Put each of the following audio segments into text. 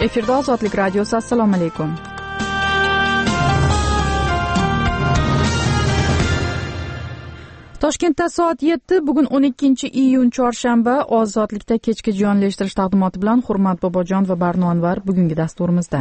Efirda Ozodlik radiosi. Assalomu alaykum. Toshkentda soat 7, bugun 12-iyun chorshanba. Ozodlikda kechki jonlashtirish taqdimoti bilan Hurmat Bobojon va Barno Anvar bugungi dasturimizda.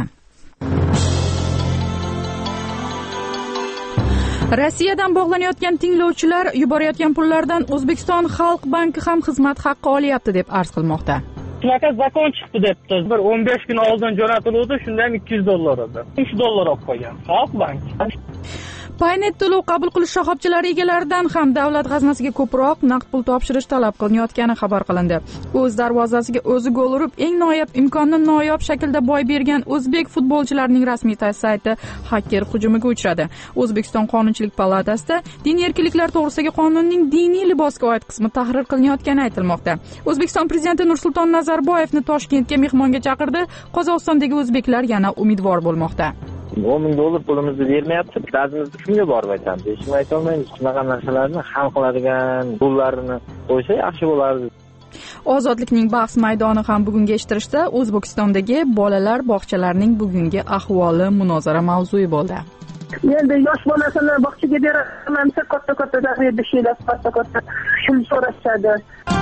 Rossiyadan bog'lanayotgan tinglovchilar yuborayotgan pullardan O'zbekiston Xalq banki ham xizmat haqqi olyapti deb arz qilmoqda. Shunaqa zakon chiqdi debdi. Bir 15 kun oldin jo'natildi, shunda ham $200 edi. $3 olib qo'ygan Xalq banki. Paynet to'lov qabul qilish shoxobchalari egalaridan ham davlat xazinasiga ko'proq naqd pul topshirish talab qilinayotgani xabar qilindi. O'z darvozasiga o'zi gol urib, eng noyob imkonni noyob shaklda boy bergan o'zbek futbolchilarining rasmiy sayti hacker hujumiga uchradi. O'zbekiston Qonunchilik palatasida din erkinliklar to'g'risidagi qonunning diniy libosga oid qismi tahrir qilinayotgani aytilmoqda. O'zbekiston prezidenti Nursulton Nazarboyevni Toshkentga mehmonga chaqirdi. Qozog'istondagi o'zbeklar yana umidvor bo'lmoqda. $10,000 pulimizni bermayapti. Dardimizni kimga borib aytamiz? Hech kim ayta olmaymiz. Shunaqa narsalarni hal qiladigan pullarini qo'ysa yaxshi bo'lardi. Ozodlikning bahs maydoni ham bugungi eshittirishda O'zbekistondagi bolalar bog'chalarining bugungi ahvoli munozara mavzui bo'ldi. Endi yosh bolasini bog'chaga beraman desa katta zaxira ishlar katta shul so'rashadi.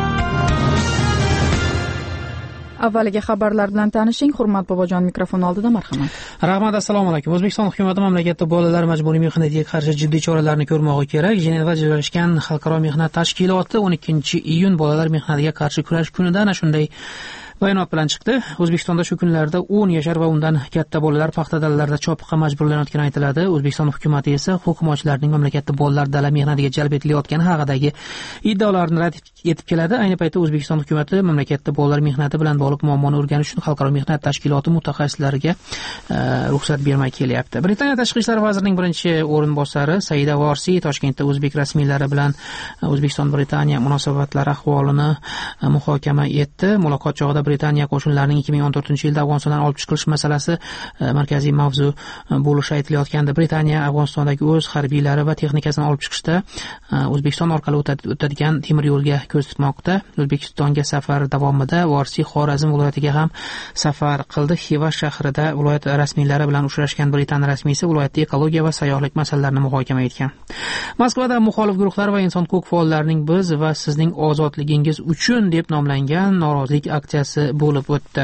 Avvaliga xabarlar bilan tanishing. Hurmat Bobojon mikrofon oldida, marhamat. Rahmat, assalomu alaykum. O'zbekiston hukumati mamlakatda bolalar majburiy mehnatiga qarshi jiddiy choralarni ko'rmog'i kerak. Jenevada joylashgan Xalqaro mehnat tashkiloti 12-iyun bolalar mehnatiga qarshi kurash kunida ana shunday bayonot bilan chiqdi. O'zbekistonda shu kunlarda 10 yashar va undan katta bolalar paxta dalalarida chopiqqa majburlanayotgani aytiladi. O'zbekiston hukumati esa hukumatchilarning mamlakatda bolalar dala mehnatiga jalb etilayotgani haqidagi iddaolarni rad etib keladi. Ayni paytda O'zbekiston hukumati mamlakatda bolalar mehnati bilan bog'liq muammoni o'rganish uchun Xalqaro mehnat tashkiloti mutaxassislariga ruxsat bermay kelyapti. Britaniya tashqi ishlar vazirining birinchi o'rinbosari Saida Vorsi Toshkentda o'zbek rasmiylari bilan O'zbekiston-Britaniya munosabatlari ahvolini muhokama etdi. Muloqot chog'ida Britaniya qo'shinlarining 2014-yilda Afg'onistondan olib chiqilish masalasi markaziy mavzu bo'lishi aytilayotgandi. Britaniya Afg'onistondagi o'z harbiylari va texnikasini olib chiqishda O'zbekiston orqali o'tadigan temir yo'lga ko'z tutmoqda. O'zbekistonga safar davomida Vorsi Xorazm viloyatiga ham safar qildi. Xiva shahrida viloyat rasmiylari bilan uchrashgan Britaniya rasmiysi viloyatda ekologiya va sayyohlik masalalarini muhokama etgan. Moskvada muxolif guruhlar va inson huquq faollarining biz va sizning ozodligingiz uchun deb nomlangan norozilik aksiyasi bo'lib o'tdi.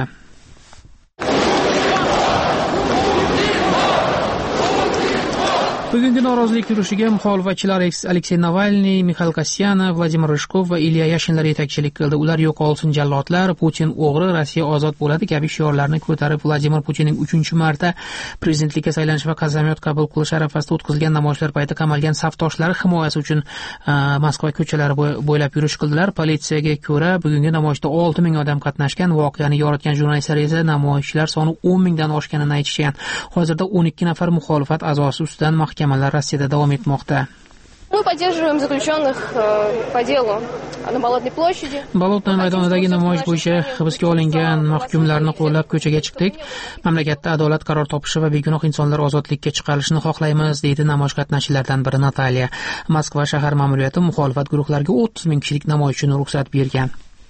Bugungi norozilik yurushiga muxolifatchilar Aleksey Navalniy, Mikhail Kasyanov, Vladimir Rishkov va Ilya Yashinlar yetakchilik qildi. Ular yo'qolsin jallatlar, Putin o'g'ri, Rossiya ozod bo'ladi kabi shiorlarni ko'tarib Vladimir Putinning 3-marta prezidentlikka saylanish va qasamyod qabul qilish arafasida o'tkazilgan namoyishlar payti qamalgan safdoshlari himoyasi uchun Moskva ko'chalari bo'ylab yurish qildilar. Politsiyaga ko'ra, bugungi namoyishda 6,000 odam qatnashgan. Voqeani yoritgan jurnalistlar esa namoyishchilar soni 10,000 dan oshganini aytishgan. Hozirda 12 nafar muxolifat a'zosi ustidan mahkamalar Rossiyada davom etmoqda. Мы поддерживаем заключенных по делу на Болотной площади. Bolotnoy maydonidagi namoyish bo'yicha hibsga olingan mahkumlarni qo'llab ko'chaga chiqdik. Mamlakatda adolat qaror topishi va begunoh insonlar ozodlikka chiqarilishini xohlaymiz, deydi namoyish qatnashchilaridan biri Nataliya. Moskva shahar ma'muriyati muxolifat guruhlariga 30,000 kishilik namoyishni ruxsat bergan.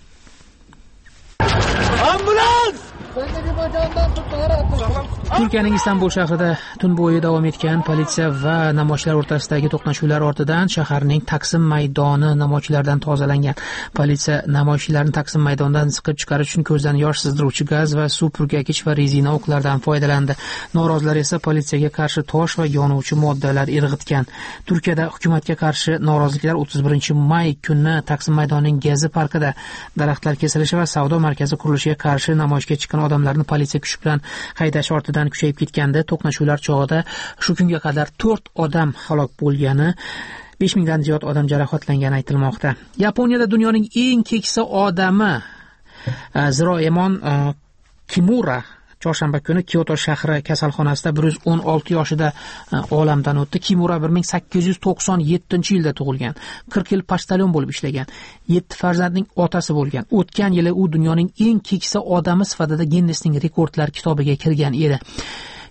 Turkiyaning Istanbul shahrida tun bo'yi davom etgan politsiya va namoyishchilar o'rtasidagi to'qnashuvlar ortidan shaharning Taksim maydoni namoyishchilardan tozalangan. Politsiya namoyishchilarni Taksim maydonidan siqib chiqarish uchun ko'zdan yosh sizdiruvchi gaz va suv purkagich va rezina o'qlardan foydalandi. Norozilar esa politsiyaga qarshi tosh va yonuvchi moddalar irg'itgan. Turkiyada hukumatga qarshi noroziliklar 31-may kuni Taksim maydonining Gezi parkida daraxtlar kesilishi va savdo markazi qurilishiga qarshi namoyishga chiqqan odamlarni politsiya kuchi bilan haydash ortidan kuchayib ketganda to'qnashuvlar chog'ida shu kunga qadar 4 odam halok bo'lgani, 5,000 dan ziyod odam jarohatlangani aytilmoqda. Yaponiyada dunyoning eng keksa odami Ziroemon Kimura chorshanba kuni Kyoto shahri kasalxonasida 116 yoshida olamdan o'tdi. Kimura 1897-yilda tug'ilgan. 40 yil pochtalyon bo'lib ishlagan. 7 farzandning otasi bo'lgan. O'tgan yili u dunyoning eng keksa odami sifatida Ginnesning rekordlar kitobiga kirgan edi.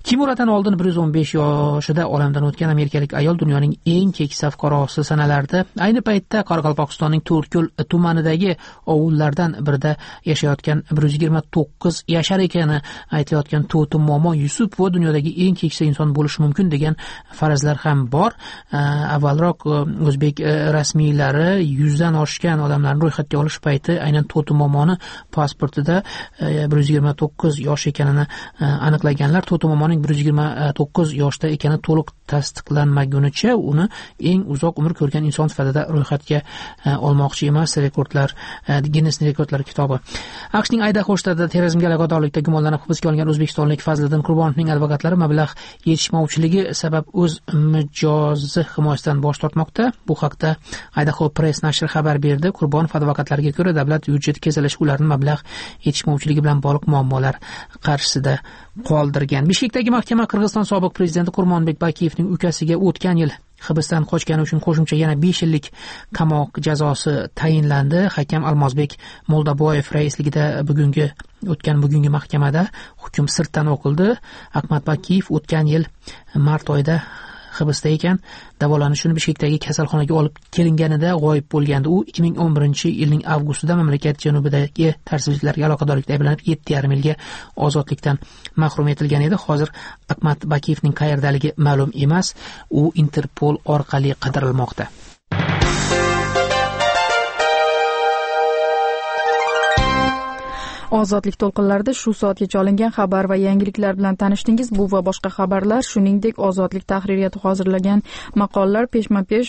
Kimuradan oldin 115 yoshida olamdan o'tgan amerikalik ayol dunyoning eng keksa fuqarosi sanalardi. Ayni paytda Qoraqalpog'istonning To'rtko'l tumanidagi ovullardan birida yashayotgan 129 yashar ekani aytilayotgan To'ti momo Yusupova dunyodagi eng keksa inson bo'lishi mumkin degan farazlar ham bor. Avvalroq o'zbek rasmiylari 100 dan oshgan odamlarni ro'yxatga olish payti aynan To'ti momoni pasportida 129 yosh ekanini aniqlaganlar. To'ti momoning 129 yoshda ekani to'liq tasdiqlanmagunicha uni eng uzoq umr ko'rgan inson sifatida ro'yxatga olmoqchi emas. Rekordlar Guinness rekordlar kitobi. AQShning Aydaho shtatida terrorizmga aloqadorlikda gumonlanib hibsga olingan o'zbekistonlik Fazliddin Qurbonovning advokatlari mablag' yetishmovchiligi sabab o'z mijozi himoyasidan bosh tortmoqda. Bu haqda Aydaho Press nashri xabar berdi. Qurbonov advokatlariga ko'ra davlat byudjeti kesilishi ularni mablag' yetishmovchiligi bilan bog'liq muammolar qarshisida qoldirgan. Bishkekdagi mahkama Qirg'iziston sobiq prezidenti Qurmonbek Bakiyevning ukasiga o'tgan yil hibsdan qochgani uchun qo'shimcha yana 5 yillik qamoq jazosi tayinlandi. Hakam Almazbek Moldaboyev raisligida bugungi mahkamada hukm sirtdan o'qildi. Ahmad Bakiyev o'tgan yil mart oyida hibsda ekan. Davolanish uchun Bishkekdagi kasalxonaga olib kelinganida g'oyib bo'lgandi. U 2011-yilning avgustida mamlakat janubidagi tartibsizliklarga aloqadorlikda ayblanib 7,5 yilga ozodlikdan mahrum etilgan edi. Hozir Ahmad Bakiyevning qayerdaligi ma'lum emas. U Interpol orqali qidirilmoqda. Ozodlik to'lqinlarida shu soatgacha olingan xabar va yangiliklar bilan tanishdingiz. Bu va boshqa xabarlar, shuningdek Ozodlik tahririyati hozirlagan maqolalar peshma-pesh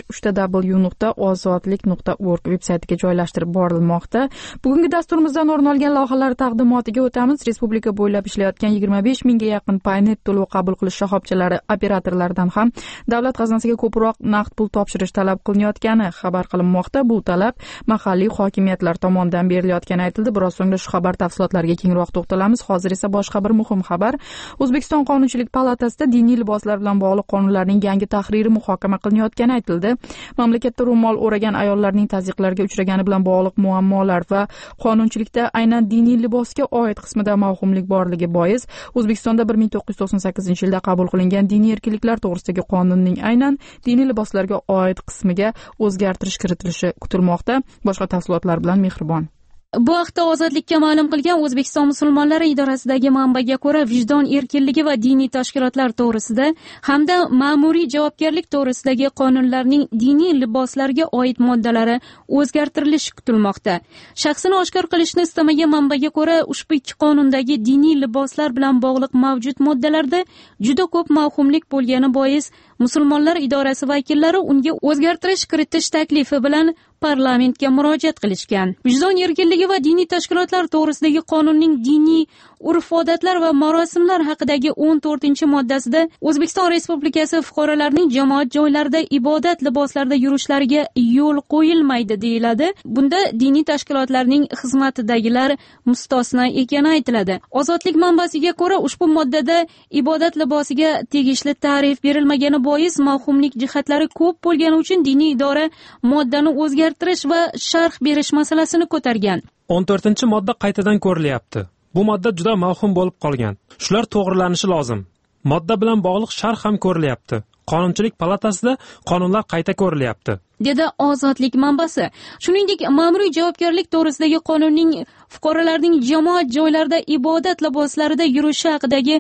www.ozodlik.org veb-saytiga joylashtirib borilmoqda. Bugungi dasturimizdan o'rin olgan loyihalar taqdimotiga o'tamiz. Respublika bo'ylab ishlayotgan 25 mingga yaqin paynet to'lov qabul qilish shoxobchalari operatorlaridan ham davlat xazinasiga ko'proq naqd pul topshirish talab qilinayotgani xabar qilinmoqda. Bu talab mahalliy hokimiyatlar tomonidan berilayotgani aytildi. Biroz so'ngra shu xabar tafsilotlarga kengroq to'xtalamiz. Hozir esa boshqa bir muhim xabar. O'zbekiston Qonunchilik palatasida diniy liboslar bilan bog'liq qonunlarning yangi tahriri muhokama qilinayotgani aytildi. Mamlakatda ro'mol o'ragan ayollarning tazyiqlarga uchragani bilan bog'liq muammolar va qonunchilikda aynan diniy libosga oid qismida mavhumlik borligi bois O'zbekistonda 1998-yilda qabul qilingan diniy erkinliklar to'g'risidagi qonunning aynan diniy liboslarga oid qismiga o'zgartirish kiritilishi kutilmoqda. Boshqa tafsilotlar bilan Mehribon. Bu haqda Ozodlikka ma'lum qilgan O'zbekiston musulmonlari idorasidagi manbaga ko'ra, vijdon erkinligi va diniy tashkilotlar to'g'risida hamda ma'muriy javobgarlik to'g'risidagi qonunlarning diniy liboslarga oid moddalari o'zgartirilishi kutilmoqda. Shaxsini oshkor qilishni istamagan manbaga ko'ra, ushbu ikki qonundagi diniy liboslar bilan bog'liq mavjud moddalarda juda ko'p mavhumlik bo'lgani bois musulmonlar idorasi vakillari unga o'zgartirish kiritish taklifi bilan parlamentga murojaat qilishgan. Vijdon erkinligi va diniy tashkilotlar to'g'risidagi qonunning diniy urf-odatlar va marosimlar haqidagi 14-moddasida O'zbekiston Respublikasi fuqarolarining jamoat joylarida ibodat liboslarida yurishlariga yo'l qo'yilmaydi deyiladi. Bunda diniy tashkilotlarning xizmatidagilar mustasno ekani aytiladi. Ozodlik manbasiga ko'ra, ushbu moddada ibodat libosiga tegishli ta'rif berilmagani bois mavhumlik jihatlari ko'p bo'lgani uchun diniy idora moddani o'zgartirish va sharh berish masalasini ko'targan. 14-modda qaytadan ko'rilyapti. Bu modda juda mavhum bo'lib qolgan. Shular to'g'rilanishi lozim. Modda bilan bog'liq sharh ham ko'rilyapti. Qonunchilik palatasida qonunlar qayta ko'rilyapti, dedi Ozodlik manbasi. Shuningdek, ma'muriy javobgarlik to'g'risidagi qonunning fuqarolarning jamoat joylarida ibodat liboslarida yurishi haqidagi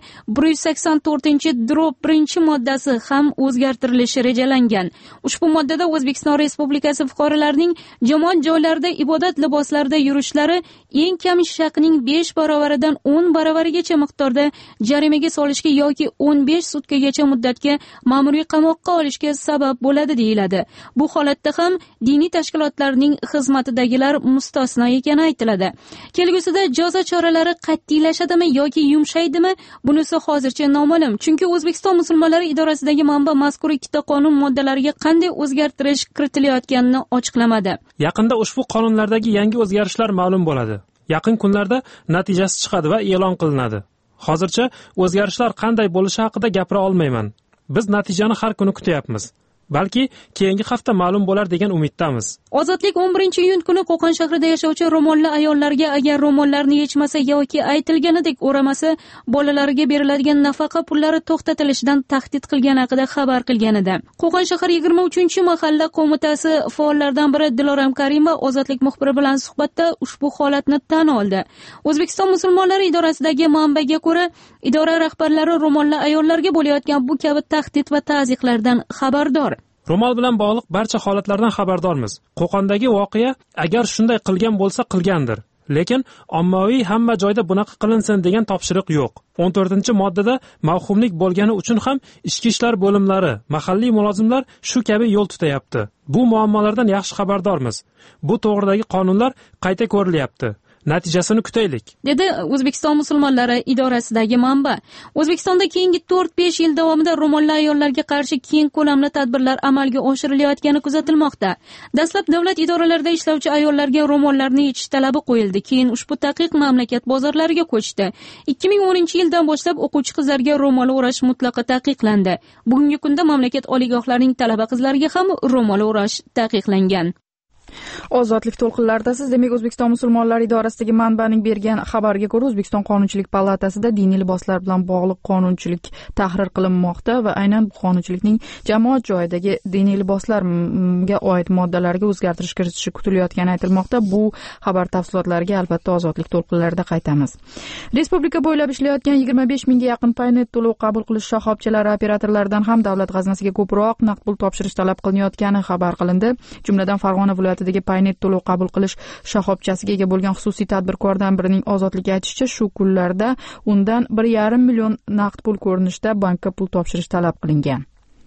184-1-moddasi ham o'zgartirilishi rejalangan. Ushbu moddada O'zbekiston Respublikasi fuqarolarining jamoat joylarida ibodat liboslarida yurishlari eng kam ish haqining 5 baravaridan 10 baravarigacha miqdorda jarimaga solishga yoki 15 sutkagacha muddatga ma'muriy qamoqqa olishga sabab bo'ladi deyiladi. Bu holatda ham diniy tashkilotlarning xizmatidagilar mustasno ekani aytiladi. Kelgusida jazo choralari qat'iylashadimi yoki yumshaydimi, bunisi hozircha noma'lum. Chunki O'zbekiston musulmonlari idorasidagi manba mazkur ikkita qonun moddalariga qanday o'zgartirish kiritilayotganini ochiqlamadi. Yaqinda ushbu qonunlardagi yangi o'zgarishlar ma'lum bo'ladi. Yaqin kunlarda natijasi chiqadi va e'lon qilinadi. Hozircha o'zgarishlar qanday bo'lishi haqida gapira olmayman. Biz natijani har kuni kutyapmiz. balki keyingi hafta ma'lum bo'lar degan umiddamiz. Ozodlik 11-iyun kuni Qo'qon shahrida yashovchi ro'molli ayollarga agar ro'mollarni yechmasa yoki aytilganidek o'ramasa, bolalariga beriladigan nafaqa pullari to'xtatilishidan tahdid qilgani haqida xabar qilgan edi. Qo'qon shahar 23-mahalla qo'mitasi faollaridan biri Diloram Karimova Ozodlik muxbiri bilan suhbatda ushbu holatni tan oldi. O'zbekiston musulmonlari idorasidagi manbaga ko'ra, idora rahbarlari ro'molli ayollarga bo'layotgan bu kabi tahdid va ta'ziqlardan xabardor. Ro'mol bilan bog'liq barcha holatlardan xabardormiz. Qo'qondagi voqea agar shunday qilgan bo'lsa qilgandir. Lekin ommaviy hamma joyda bunaqa qilinsin degan topshiriq yo'q. 14-moddada mavhumlik bo'lgani uchun ham ichki ishlar bo'limlari, mahalliy mulozimlar shu kabi yo'l tutayapti. Bu muammolardan yaxshi xabardormiz. Bu to'g'ridagi qonunlar qayta ko'rilyapti. Natijasini kutaylik, dedi O'zbekiston musulmonlari idorasidagi manba. O'zbekistonda keyingi 4-5 yil davomida ro'molli ayollarga qarshi keng ko'lamli tadbirlar amalga oshirilayotgani kuzatilmoqda. Dastlab davlat idoralarida ishlovchi ayollarga ro'mollarni yechish talabi qo'yildi. Keyin ushbu taqiq mamlakat bozorlariga ko'chdi. 2010-yildan boshlab o'quvchi qizlarga ro'mol o'rash mutlaqo taqiqlandi. Bugungi kunda mamlakat oliygohlarining talaba qizlariga ham ro'mol o'rash taqiqlangan. Ozodlik to'lqinlaridasiz. Demak, O'zbekiston musulmonlari idorasidagi manbaning bergan xabarga ko'ra, O'zbekiston Qonunchilik palatasida diniy liboslar bilan bog'liq qonunchilik tahrir qilinmoqda va aynan bu qonunchilikning jamoat joyidagi diniy liboslarga oid moddalarga o'zgartirish kiritishi kutilayotgani aytilmoqda. Bu xabar tafsilotlariga albatta Ozodlik to'lqinlarida qaytamiz. Respublika bo'ylab ishlayotgan 25 mingga yaqin paynet to'lov qabul qilish shoxobchalari operatorlaridan ham davlat xazinasiga ko'proq naqd pul topshirish talab qilinayotgani xabar qilindi. Jumladan Farg'ona viloyatidagi paynet to'lov qabul qilish shoxobchasiga ega bo'lgan xususiy tadbirkordan birining Ozodlik aytishicha, shu kunlarda undan 1,5 million naqd pul ko'rinishda bankka pul topshirish talab qilingan.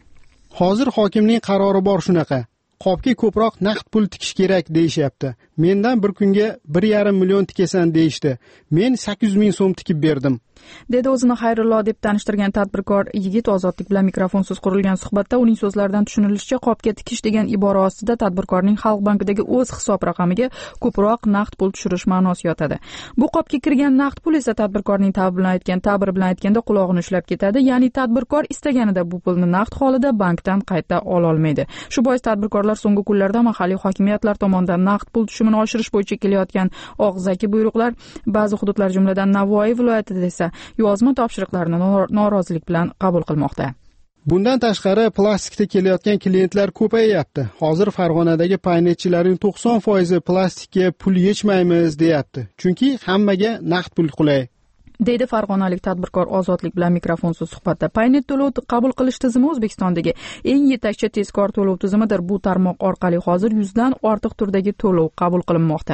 Hozir hokimning qarori bor shunaqa. Qopga ko'proq naqd pul tikish kerak deyishyapti. Mendan bir kunga 1,5 million tikasan deyishdi. Men 800 ming so'm tikib berdim, dedi o'zini Xayrullo deb tanishtirgan tadbirkor yigit Ozodlik bilan mikrofonsiz qurilgan suhbatda. Uning so'zlaridan tushunilishicha, qopga tikish degan ibora ostida tadbirkorning Xalq bankidagi o'z hisob raqamiga ko'proq naqd pul tushirish ma'nosi yotadi. Bu qopga kirgan naqd pul esa tadbirkorning ta'biri bilan aytganda qulog'ini ushlab ketadi. Ya'ni tadbirkor istaganida bu pulni naqd holida bankdan qayta ola olmaydi. Shu bois tadbirkorlar so'nggi kunlarda mahalliy hokimiyatlar tomonidan naqd pul tushumini oshirish bo'yicha kelayotgan og'zaki buyruqlar ba'zi hududlar, jumladan Navoiy viloyatida esa yozma topshiriqlarni norozilik bilan qabul qilmoqda. Bundan tashqari plastikda kelayotgan klientlar ko'payyapti. Hozir Farg'onadagi paynetchilarning 90% plastikka pul yechmaymiz deyapti. Chunki hammaga naqd pul qulay, deydi farg'onalik tadbirkor Ozodlik bilan mikrofonsiz suhbatda. Paynet to'lov qabul qilish tizimi O'zbekistondagi eng yetakchi tezkor to'lov tizimidir. Bu tarmoq orqali hozir 100 dan ortiq turdagi to'lov qabul qilinmoqda.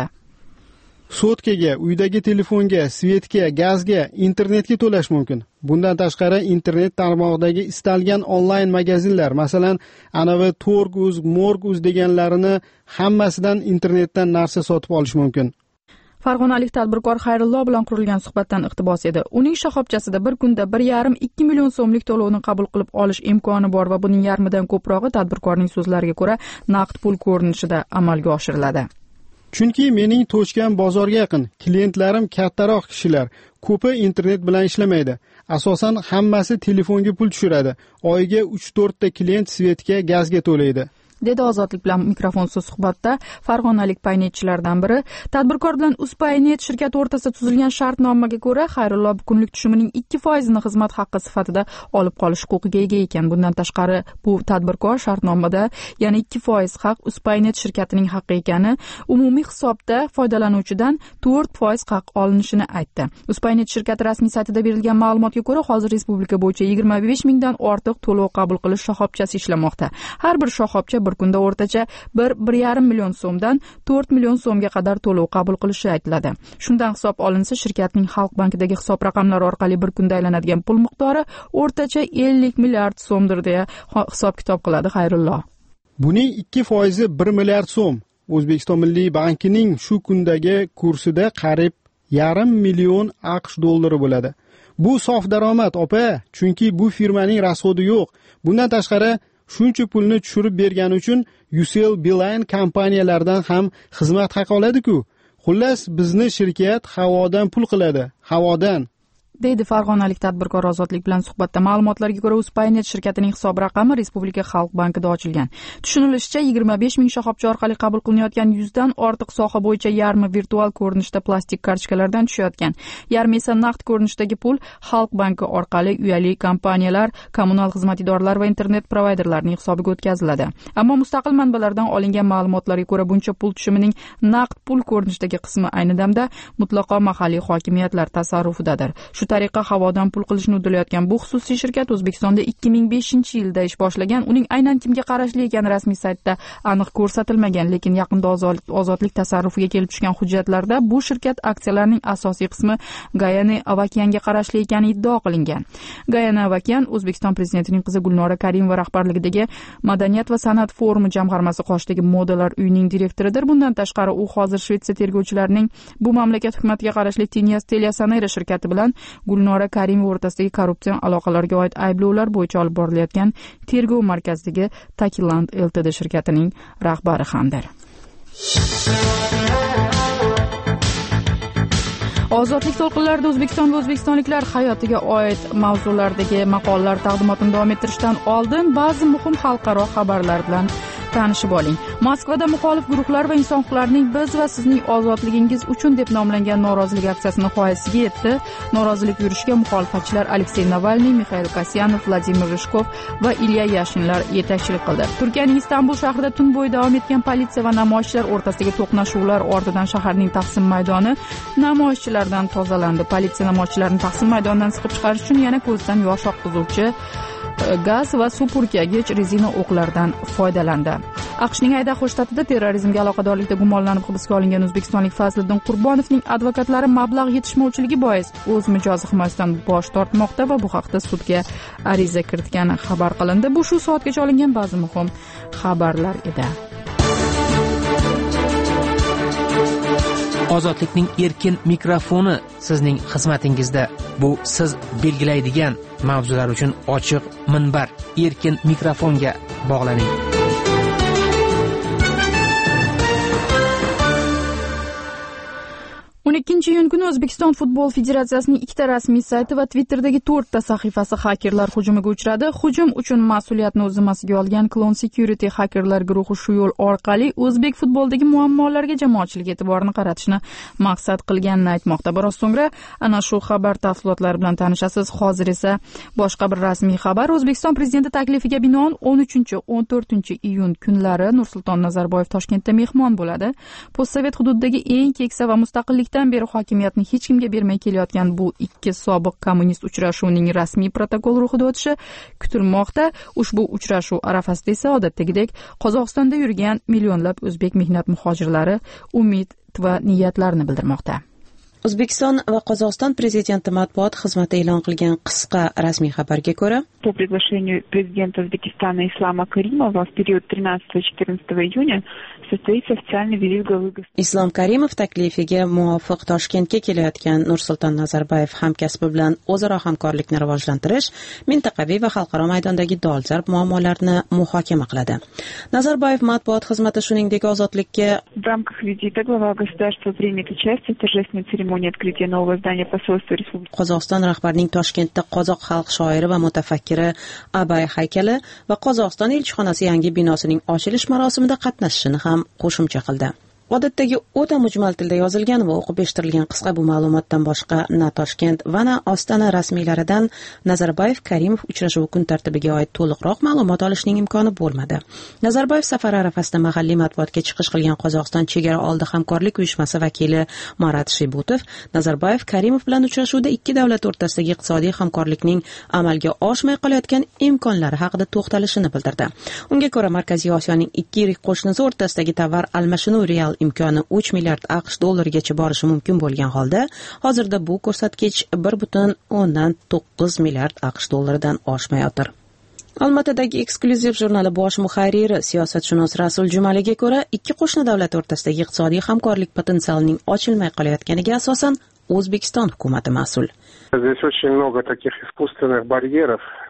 Sotkaga, uydagi telefonga, svetga, gazga, internetga to'lash mumkin. Bundan tashqari internet tarmog'idagi istalgan onlayn magazinlar, masalan, anavi Torg.uz, Morg.uz deganlarini hammasidan internetdan narsa sotib olish mumkin. Farg'onalik tadbirkor Xayrullo bilan qurilgan suhbatdan iqtibos edi. Uning shoxobchasida bir kunda 1,5-2 million so'mlik to'lovni qabul qilib olish imkoni bor va buning yarmidan ko'prog'i tadbirkorning so'zlariga ko'ra naqd pul ko'rinishida amalga oshiriladi. Chunki mening to'chkam bozorga yaqin, klientlarim kattaroq kishilar, ko'pi internet bilan ishlamaydi. Asosan hammasi telefonga pul tushiradi. Oyiga 3-4 ta klient svetga, gazga to'laydi, dedi Ozodlik bilan mikrofonsiz suhbatda farg'onalik paynetchilardan biri. Tadbirkor bilan Uzpaynet shirkati o'rtasida tuzilgan shartnomaga ko'ra, Xayrullo kunlik tushumining 2%ni xizmat haqqi sifatida olib qolish huquqiga ega ekan. Bundan tashqari, bu tadbirkor shartnomada yana 2% haq Uzpaynet shirkatining haqqi ekani, umumiy hisobda foydalanuvchidan 4% haq olinishini aytdi. Uzpaynet shirkati rasmiy saytida berilgan ma'lumotga ko'ra, hozir respublika bo'yicha 25 mingdan ortiq to'lov qabul qilish shoxobchasi ishlamoqda. Har bir shoxobcha bir kunda o'rtacha 1,5 million so'mdan 4 million so'mga qadar to'lov qabul qilishi aytiladi. Shundan hisob olinsa, shirkatning Xalq bankidagi hisob raqamlari orqali bir kunda aylanadigan pul miqdori o'rtacha 50 milliard so'mdir deya hisob-kitob qiladi Xayrullo. Buning 2% 1 milliard so'm. O'zbekiston Milliy bankining shu kundagi kursida qariyb 0,5 million AQSh dollari bo'ladi. Bu sof daromad, opa, chunki bu firmaning rasxodi yo'q. Bundan tashqari, shuncha pulni tushirib bergani uchun UCL Beeline kompaniyalaridan ham xizmat haqi oladi-ku. Xullas, bizni shirkat havodan pul qiladi, havodan, deydi farg'onalik tadbirkor Ozodlik bilan suhbatda. Ma'lumotlarga ko'ra, UzPaynet shirkatining hisob raqami Respublika xalq bankida ochilgan. Tushunilishicha, 25 ming shoxobcha orqali qabul qilinayotgan 100 dan ortiq soha bo'yicha yarmi virtual ko'rinishda plastik kartochkalardan tushayotgan. Yarmi esa naqd ko'rinishdagi pul xalq banki orqali uyali kompaniyalar, kommunal xizmat idoralari va internet provayderlarining hisobiga o'tkaziladi. Ammo mustaqil manbalardan olingan ma'lumotlarga ko'ra, buncha pul tushumining naqd pul ko'rinishdagi qismi ayni damda mutlaqo mahalliy hokimiyatlar tasarrufidadir. Shu tariqa havodan pul qilishni uddalayotgan bu xususiy shirkat O'zbekistonda 2005-yilda ish boshlagan. Uning aynan kimga qarashli ekani rasmiy saytda aniq ko'rsatilmagan, lekin yaqinda Ozodlik tasarrufiga kelib tushgan hujjatlarda bu shirkat aksiyalarining asosiy qismi Gayana Avakianga qarashli ekani iddao qilingan. Gayana Avakian O'zbekiston prezidentining qizi Gulnora Karimova rahbarligidagi Madaniyat va san'at forumi jamg'armasi qoshidagi modalar uyining direktoridir. Bundan tashqari u hozir Shvetsiya tergovchilarining bu mamlakat hukumatiga qarashli Tinias Telesanera shirkati bilan Gulnora Karimova o'rtasidagi korrupsion aloqalarga oid ayblovlar bo'yicha olib borilayotgan tergov markazidagi Takiland Ltd shirkatining rahbari hamdir. Ozodlik to'lqinlarida O'zbekiston va o'zbekistonliklar hayotiga oid mavzulardagi maqolalar taqdimotini davom ettirishdan oldin ba'zi muhim xalqaro xabarlar bilan tanishib oling. Moskvada muxolif guruhlar va inson huquqlarining Biz va sizning ozodligingiz uchun deb nomlangan norozilik aksiyasi nihoyasiga yetdi. Norozilik yurishiga muxolifatchilar Aleksey Navalniy, Mikhail Kasyanov, Vladimir Rishkov va Ilya Yashinlar yetakchilik qildi. Turkiyaning Istanbul shahrida tun bo'yi davom etgan politsiya va namoyishchilar o'rtasidagi to'qnashuvlar ortidan shaharning Taqsim maydoni namoyishchilardan tozalandi. Politsiya namoyishchilarni Taqsim maydonidan siqib chiqarish uchun yana ko'zdan yosh oqizuvchi gaz va suv purkagich rezina o'qlardan foydalandi. AQShning Aydaho shtatida terrorizmga aloqadorlikda gumonlanib hibsga olingan o'zbekistonlik Fazliddin Qurbonovning advokatlari mablag' yetishmovchiligi bois o'z mijozi himoyasidan bosh tortmoqda va bu haqda sudga ariza kiritgani xabar qilindi. Bu shu soatgacha olingan ba'zi muhim xabarlar edi. Ozodlikning erkin mikrofoni sizning xizmatingizda. Bu siz belgilaydigan mavzular uchun ochiq minbar. Erkin mikrofonga bog'laning. 12-iyun kuni O'zbekiston Futbol Federatsiyasining ikkita rasmiy sayti va Twitter'dagi 4 ta sahifasi xakerlar hujumiga uchradi. Hujum uchun mas'uliyatni o'z zimmasiga olgan Clone Security xakerlar guruhi shu yo'l orqali o'zbek futbolidagi muammolarga jamoatchilik e'tiborini qaratishni maqsad qilganini aytmoqda. Biroz so'ngra ana shu xabar tafsilotlari bilan tanishasiz. Hozir esa boshqa bir rasmiy xabar. O'zbekiston prezidenti taklifiga binoan 13-14-iyun kunlari Nursulton Nazarboyev Toshkentda mehmon bo'ladi. Postsovet hududidagi eng keksa va mustaqillik beri hokimiyatni hech kimga bermay kelayotgan bu ikki sobiq kommunist uchrashuvining rasmiy protokol ruhida o'tishi kutilmoqda. Ushbu uchrashuv arafasida esa odatdagidek Qozog'istonda yurgan millionlab o'zbek mehnat muhojirlari umid va niyatlarini bildirmoqda. O'zbekiston va Qozog'iston prezidenti matbuot xizmati e'lon qilgan qisqa rasmiy xabarga ko'ra, по приглашению президента Узбекистана Ислама Каримова в период 13-14 июня состоится официальный визит главы государства. Islom Karimov taklifiga muvofiq Toshkentga kelayotgan Nursulton Nazarboyev hamkasbi bilan o'zaro hamkorlikni rivojlantirish, mintaqaviy va xalqaro maydondagi dolzarb muammolarni muhokama qiladi. Nazarboyev matbuot xizmati shuningdek ozodlikka в рамках визита глава государства примет участие в торжественной церемонии открытия нового здания посольства республики. Qozog'iston rahbarining Toshkentda qozoq xalq shoiri va mutafakkiri Abay haykali va Qozog'iston elchixonasi yangi binosining ochilish marosimida qatnashishini ham qo'shimcha qildi. Odatdagi o'ta mujmal tilda yozilgan va o'qib eshittirilgan qisqa bu ma'lumotdan boshqa na Toshkent va na Ostona rasmiylaridan Nazarboyev Karimov uchrashuvi kun tartibiga oid to'liqroq ma'lumot olishning imkoni bo'lmadi. Nazarboyev safari arafasida mahalliy matbuotga chiqish qilgan Qozog'iston chegara oldi hamkorlik uyushmasi vakili Marat Shibutov Nazarboyev Karimov bilan uchrashuvda ikki davlat o'rtasidagi iqtisodiy hamkorlikning amalga oshmay qolayotgan imkonlari haqida to'xtalishini bildirdi. Unga ko'ra Markaziy Osiyoning ikki yirik qo'shnisi o'rtasidagi tovar almashinuv real imkoni 3 milliard AQSh dollarigacha borishi mumkin bo'lgan holda, hozirda bu ko'rsatkich 1.9 milliard AQSh dollaridan oshmayotir. Olmaotadagi eksklyuziv jurnali bosh muharriri siyosatshunos Rasul Jumaliga ko'ra, ikki qo'shni davlat o'rtasidagi iqtisodiy hamkorlik potensialining ochilmay qolayotganiga asosan O'zbekiston hukumati mas'ul. Здесь очень много таких искусственных барьеров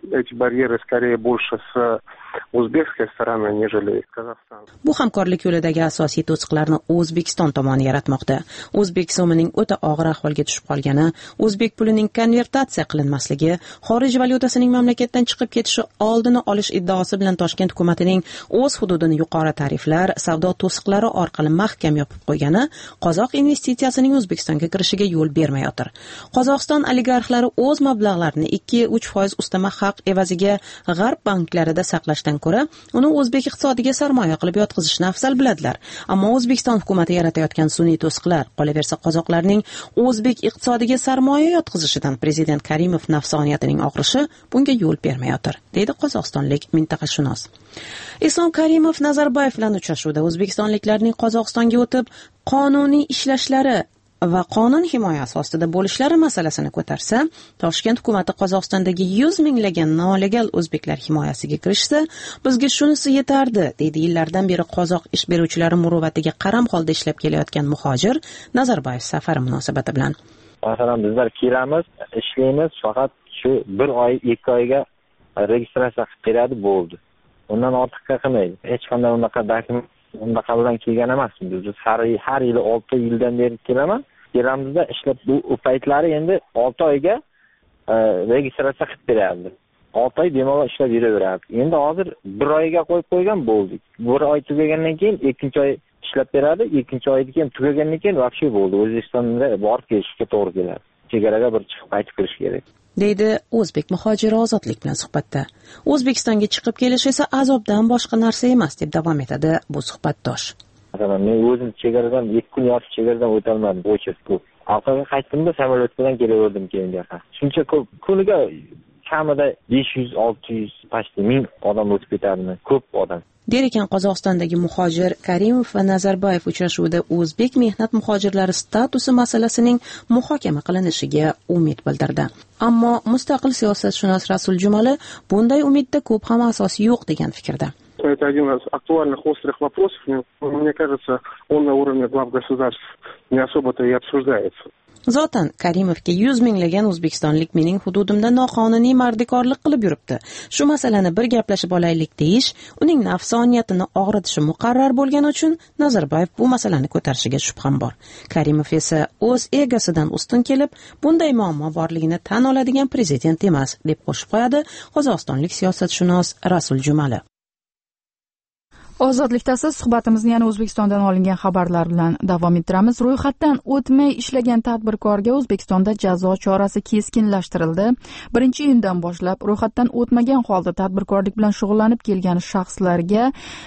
эти барьеры скорее больше с узбекской стороны, нежели Казахстан. Bu hamkorlik yo'lidagi asosiy to'siqlarni O'zbekiston tomoni yaratmoqda. O'zbek so'mining o'ta og'ir ahvolga tushib qolgani, o'zbek pulining konvertatsiya qilinmasligi, xorij valyutasining mamlakatdan chiqib ketishi oldini olish iddaosi bilan Toshkent hukumatining o'z hududini yuqori tariflar, savdo to'siqlari orqali mahkam yopib qo'ygani qozoq investitsiyasining O'zbekistonga kirishiga yo'l bermayotir. Qozog'iston oligarxlari o'z mablag'larini 2-3% ustama haq evaziga g'arb banklarida saqlashdan ko'ra, uni o'zbek iqtisodiga sarmoya qilib yotqizishni afzal biladilar. Ammo O'zbekiston hukumati yaratayotgan sun'iy to'siqlar, qolaversa qozoqlarning o'zbek iqtisodiga sarmoya yotqizishidan prezident Karimov nafsoniyatining og'rishi bunga yo'l bermayotir, deydi qozog'istonlik mintaqashunos. Islom Karimov Nazarboyev bilan uchrashuvda o'zbekistonliklarning Qozog'istonga o'tib qonuniy ishlashlari va qonun himoyasi ostida bo'lishlari masalasini ko'tarsa, Toshkent hukumati Qozog'istondagi 100 minglagan nolegal o'zbeklar himoyasiga kirishsa, bizga shunisi yetardi, deydi yillardan beri qozoq ish beruvchilari muruvvatiga qaram holda ishlab kelayotgan muhojir Nazarboyev safari munosabati bilan. Masalan, bizlar kelamiz, ishlaymiz, faqat shu 1 oy, 2 oyga registratsiya qilib beradi, bo'ldi. Undan ortiqqa qilmaydi. Hech qanday unaqa dokument bilan kelgan emasmiz. Biz har yili 6 yildan beri kelamizda ishlab bu paytlari endi 6 oyga registratsiya qilib beradi. 6 oy bemalol ishlab yuraveradi. Endi hozir 1 oyga qo'yib qo'ygan bo'ldik. 1 oy tugagandan keyin 2-chi oy ishlab beradi. 2-chi oydan keyin tugagandan keyin vaqti bo'ldi. O'zbekistonga borib kelishga to'g'ri keladi. Chegaraga bir chiqib qaytib kirish kerak, deydi o'zbek muhojiri Ozodlik bilan suhbatda. O'zbekistonga chiqib kelish esa azobdan boshqa narsa emas, deb davom etadi bu suhbatdosh. Men o'zim chegaradan 2 kun yoki chegaradan o'tolmadim, o'chib ko'p. Orqaga qaytdim-da samolyot bilan kelaverdim keyinga. Shuncha ko'p, kuniga kamida 500-600 pashti 1000 odam o'tib ketadimi? Ko'p odam. Der ekan Qozog'istondagi muhojir Karimov va Nazarboyev uchrashuvida o'zbek mehnat muhojirlari statusi masalasining muhokama qilinishiga umid bildirdi. Ammo mustaqil siyosatshunos Rasul Jumali bunday umidda ko'p ham asos yo'q degan fikrda. Это один из актуальных острых вопросов. Мне кажется, он на уровне глав государств не особо-то и обсуждается. Zotan Karimovga 100 minglagan o'zbekistonlik mening hududimda noqonuniy mardikorlik qilib yuribdi. Shu masalani bir gaplashib olaylik deyish, uning nafsoniyatini og'ritishi muqarrar bo'lgani uchun Nazarboyev bu masalani ko'tarishiga shubham bor. Karimov esa o'z egasidan ustun kelib, bunday muammo borligini tan oladigan prezident emas, deb qo'shib qo'yadi qozog'istonlik siyosatshunos Rasul Jumali. Ozodlikdasiz, suhbatimizni yana O'zbekistondan olingan xabarlar bilan davom ettiramiz. Ro'yxatdan o'tmay ishlagan tadbirkorga O'zbekistonda jazo chorasi keskinlashtirildi. 1-iyundan boshlab ro'yxatdan o'tmagan holda tadbirkorlik bilan shug'ullanib kelgan shaxslarga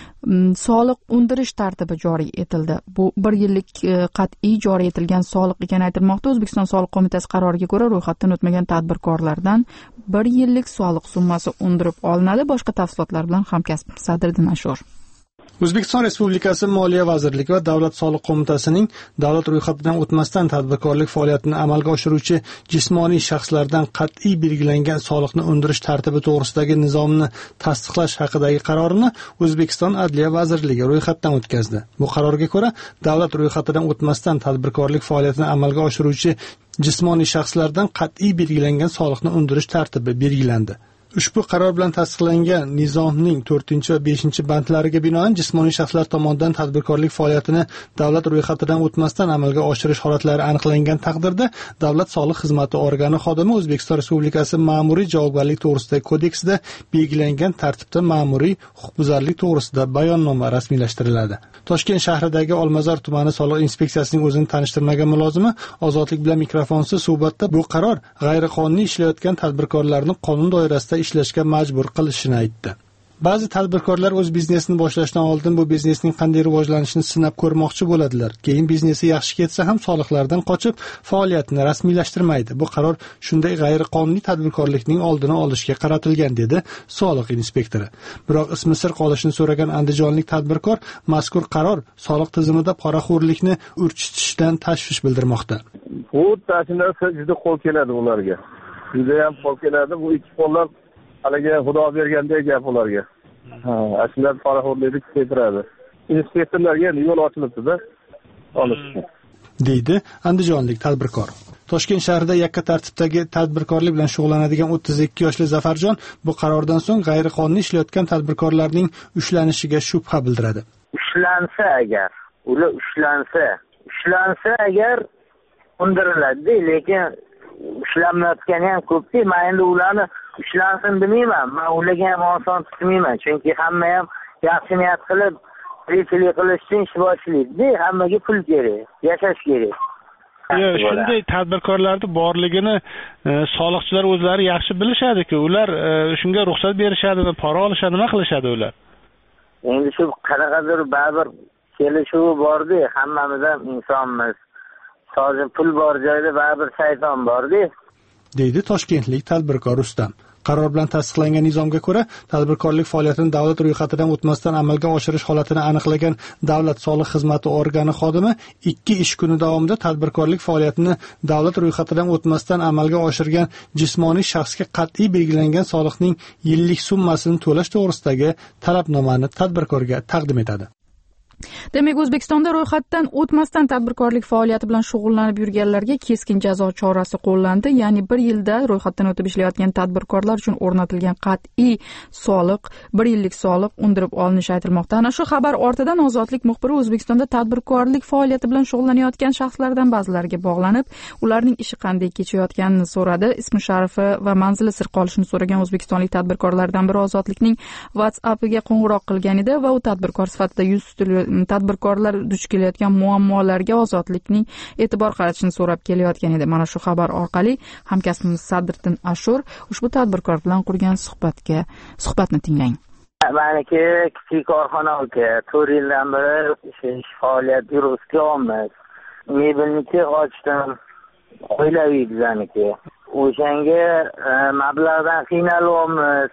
soliq undirish tartibi joriy etildi. Bu 1 yillik qat'iy joriy etilgan soliq ekani aytilmoqda. O'zbekiston soliq qo'mitasi qaroriga ko'ra ro'yxatdan o'tmagan tadbirkorlardan 1 yillik soliq summasi undirib olinadi. Boshqa tafsilotlar bilan hamkasb Sadriddin Ashur. O'zbekiston Respublikasi Moliya vazirligi va Davlat soliq qo'mitasining davlat ro'yxatidan o'tmasdan tadbirkorlik faoliyatini amalga oshiruvchi jismoniy shaxslardan qat'iy belgilangan soliqni undirish tartibi to'g'risidagi nizomni tasdiqlash haqidagi qarorini O'zbekiston Adliya vazirligi ro'yxatdan o'tkazdi. Bu qarorga ko'ra, davlat ro'yxatidan o'tmasdan tadbirkorlik faoliyatini amalga oshiruvchi jismoniy shaxslardan qat'iy belgilangan soliqni undirish tartibi belgilandi. Ushbu qaror bilan tasdiqlangan nizomning 4 va 5 bandlariga binoan jismoniy shaxslar tomonidan tadbirkorlik faoliyatini davlat ro'yxatidan o'tmasdan amalga oshirish holatlari aniqlangan taqdirda Davlat soliq xizmati organi xodimi O'zbekiston Respublikasi ma'muriy javobgarlik to'g'risidagi kodeksida belgilangan tartibda ma'muriy huquqbuzarlik to'g'risida bayonnoma rasmiylashtiriladi. Toshkent shahridagi Olmazor tumani soliq inspeksiyasining o'zini tanishtirmagan mulozimi Ozodlik bilan mikrofonsiz suhbatda bu qaror g'ayriqonuniy ishlayotgan tadbirkorlarni qonun doirasida ishlashga majbur qilishini aytdi. Ba'zi tadbirkorlar o'z biznesini boshlashdan oldin bu biznesning qanday rivojlanishini sinab ko'rmoqchi bo'ladilar. Keyin biznesi yaxshi ketsa ham soliqlardan qochib faoliyatini rasmiylashtirmaydi. Bu qaror shunday g'ayriqonuniy tadbirkorlikning oldini olishga qaratilgan, dedi soliq inspektori. Biroq ismi sir qolishini so'ragan andijonlik tadbirkor mazkur qaror soliq tizimida poraxo'rlikni urchitishdan tashvish bildirmoqda. Bu ta'sirlar juda qo'l keladi ularga. Juda ham qo'l keladi. Bu ikki qo'llar haliga xudo bergandek gap ularga. Aslida poraxo'rlikni keltiradi. Inspektorlarga yo'l ochilibdi-da, olishdi, deydi andijonlik tadbirkor. Toshkent shahrida yakka tartibdagi tadbirkorlik bilan shug'ullanadigan 32 yoshli Zafarjon bu qarordan so'ng g'ayriqonuniy ishlayotgan tadbirkorlarning ushlanishiga shubha bildiradi. Ushlansa agar undiriladi, lekin ushlanmayotgani ham ko'p-ku. Men endi ularni ushlansin demayman. Men ularga ham oson tutmayman, chunki hamma ham yaxshi niyat qilib tirikchilik qilish uchun ish boshlaydi. Hammaga pul kerak, yashash kerak. Shunday tadbirkorlarning borligini soliqchilar o'zlari yaxshi bilishadi-ku. Ular shunga ruxsat berishadimi, pora olishadi, nima qilishadi ular? Endi shu qanaqadir baribir kelishuv bor-da, hammamiz ham insonmiz. Hozir pul bor joyda baribir shayton bor-da, deydi toshkentlik tadbirkor Rustam. Qaror bilan tasdiqlangan nizomga ko'ra, tadbirkorlik faoliyatini davlat ro'yxatidan o'tmasdan amalga oshirish holatini aniqlagan davlat soliq xizmati organi xodimi 2 ish kuni davomida tadbirkorlik faoliyatini davlat ro'yxatidan o'tmasdan amalga oshirgan jismoniy shaxsga qat'iy belgilangan soliqning yillik summasini to'lash to'g'risidagi talabnomani tadbirkorga taqdim etadi. Demak, O'zbekistonda ro'yxatdan o'tmasdan tadbirkorlik faoliyati bilan shug'ullanib yurganlarga keskin jazo chorasi qo'llandi. Ya'ni 1 yilda ro'yxatdan o'tib ishlayotgan tadbirkorlar uchun o'rnatilgan qat'iy soliq, 1 yillik soliq undirib olinishi aytilmoqda. Ana shu xabar ortidan Ozodlik muxbiri O'zbekistonda tadbirkorlik faoliyati bilan shug'ullanayotgan shaxslardan ba'zilariga bog'lanib, ularning ishi qanday kechayotganini so'radi. Ismi sharifi va manzili sir qolishini so'ragan o'zbekistonlik tadbirkorlardan biri Ozodlikning WhatsAppiga qo'ng'iroq qilgan edi va u tadbirkor sifatida yuz tutilgan tadbirkorlar duch kelayotgan muammolarga Ozodlikning e'tibor qaratishini so'rab kelayotgan edi. Mana shu xabar orqali hamkasbimiz Sadriddin Ashur ushbu tadbirkor bilan qurgan suhbatni tinglang. Meniki kichik korxona uka, 4 yildan beri ish faoliyat yurgizganmiz. Mebelniki ochdim, oilaviy bizaniki. O'shanga mablag'dan qiynalyapmiz.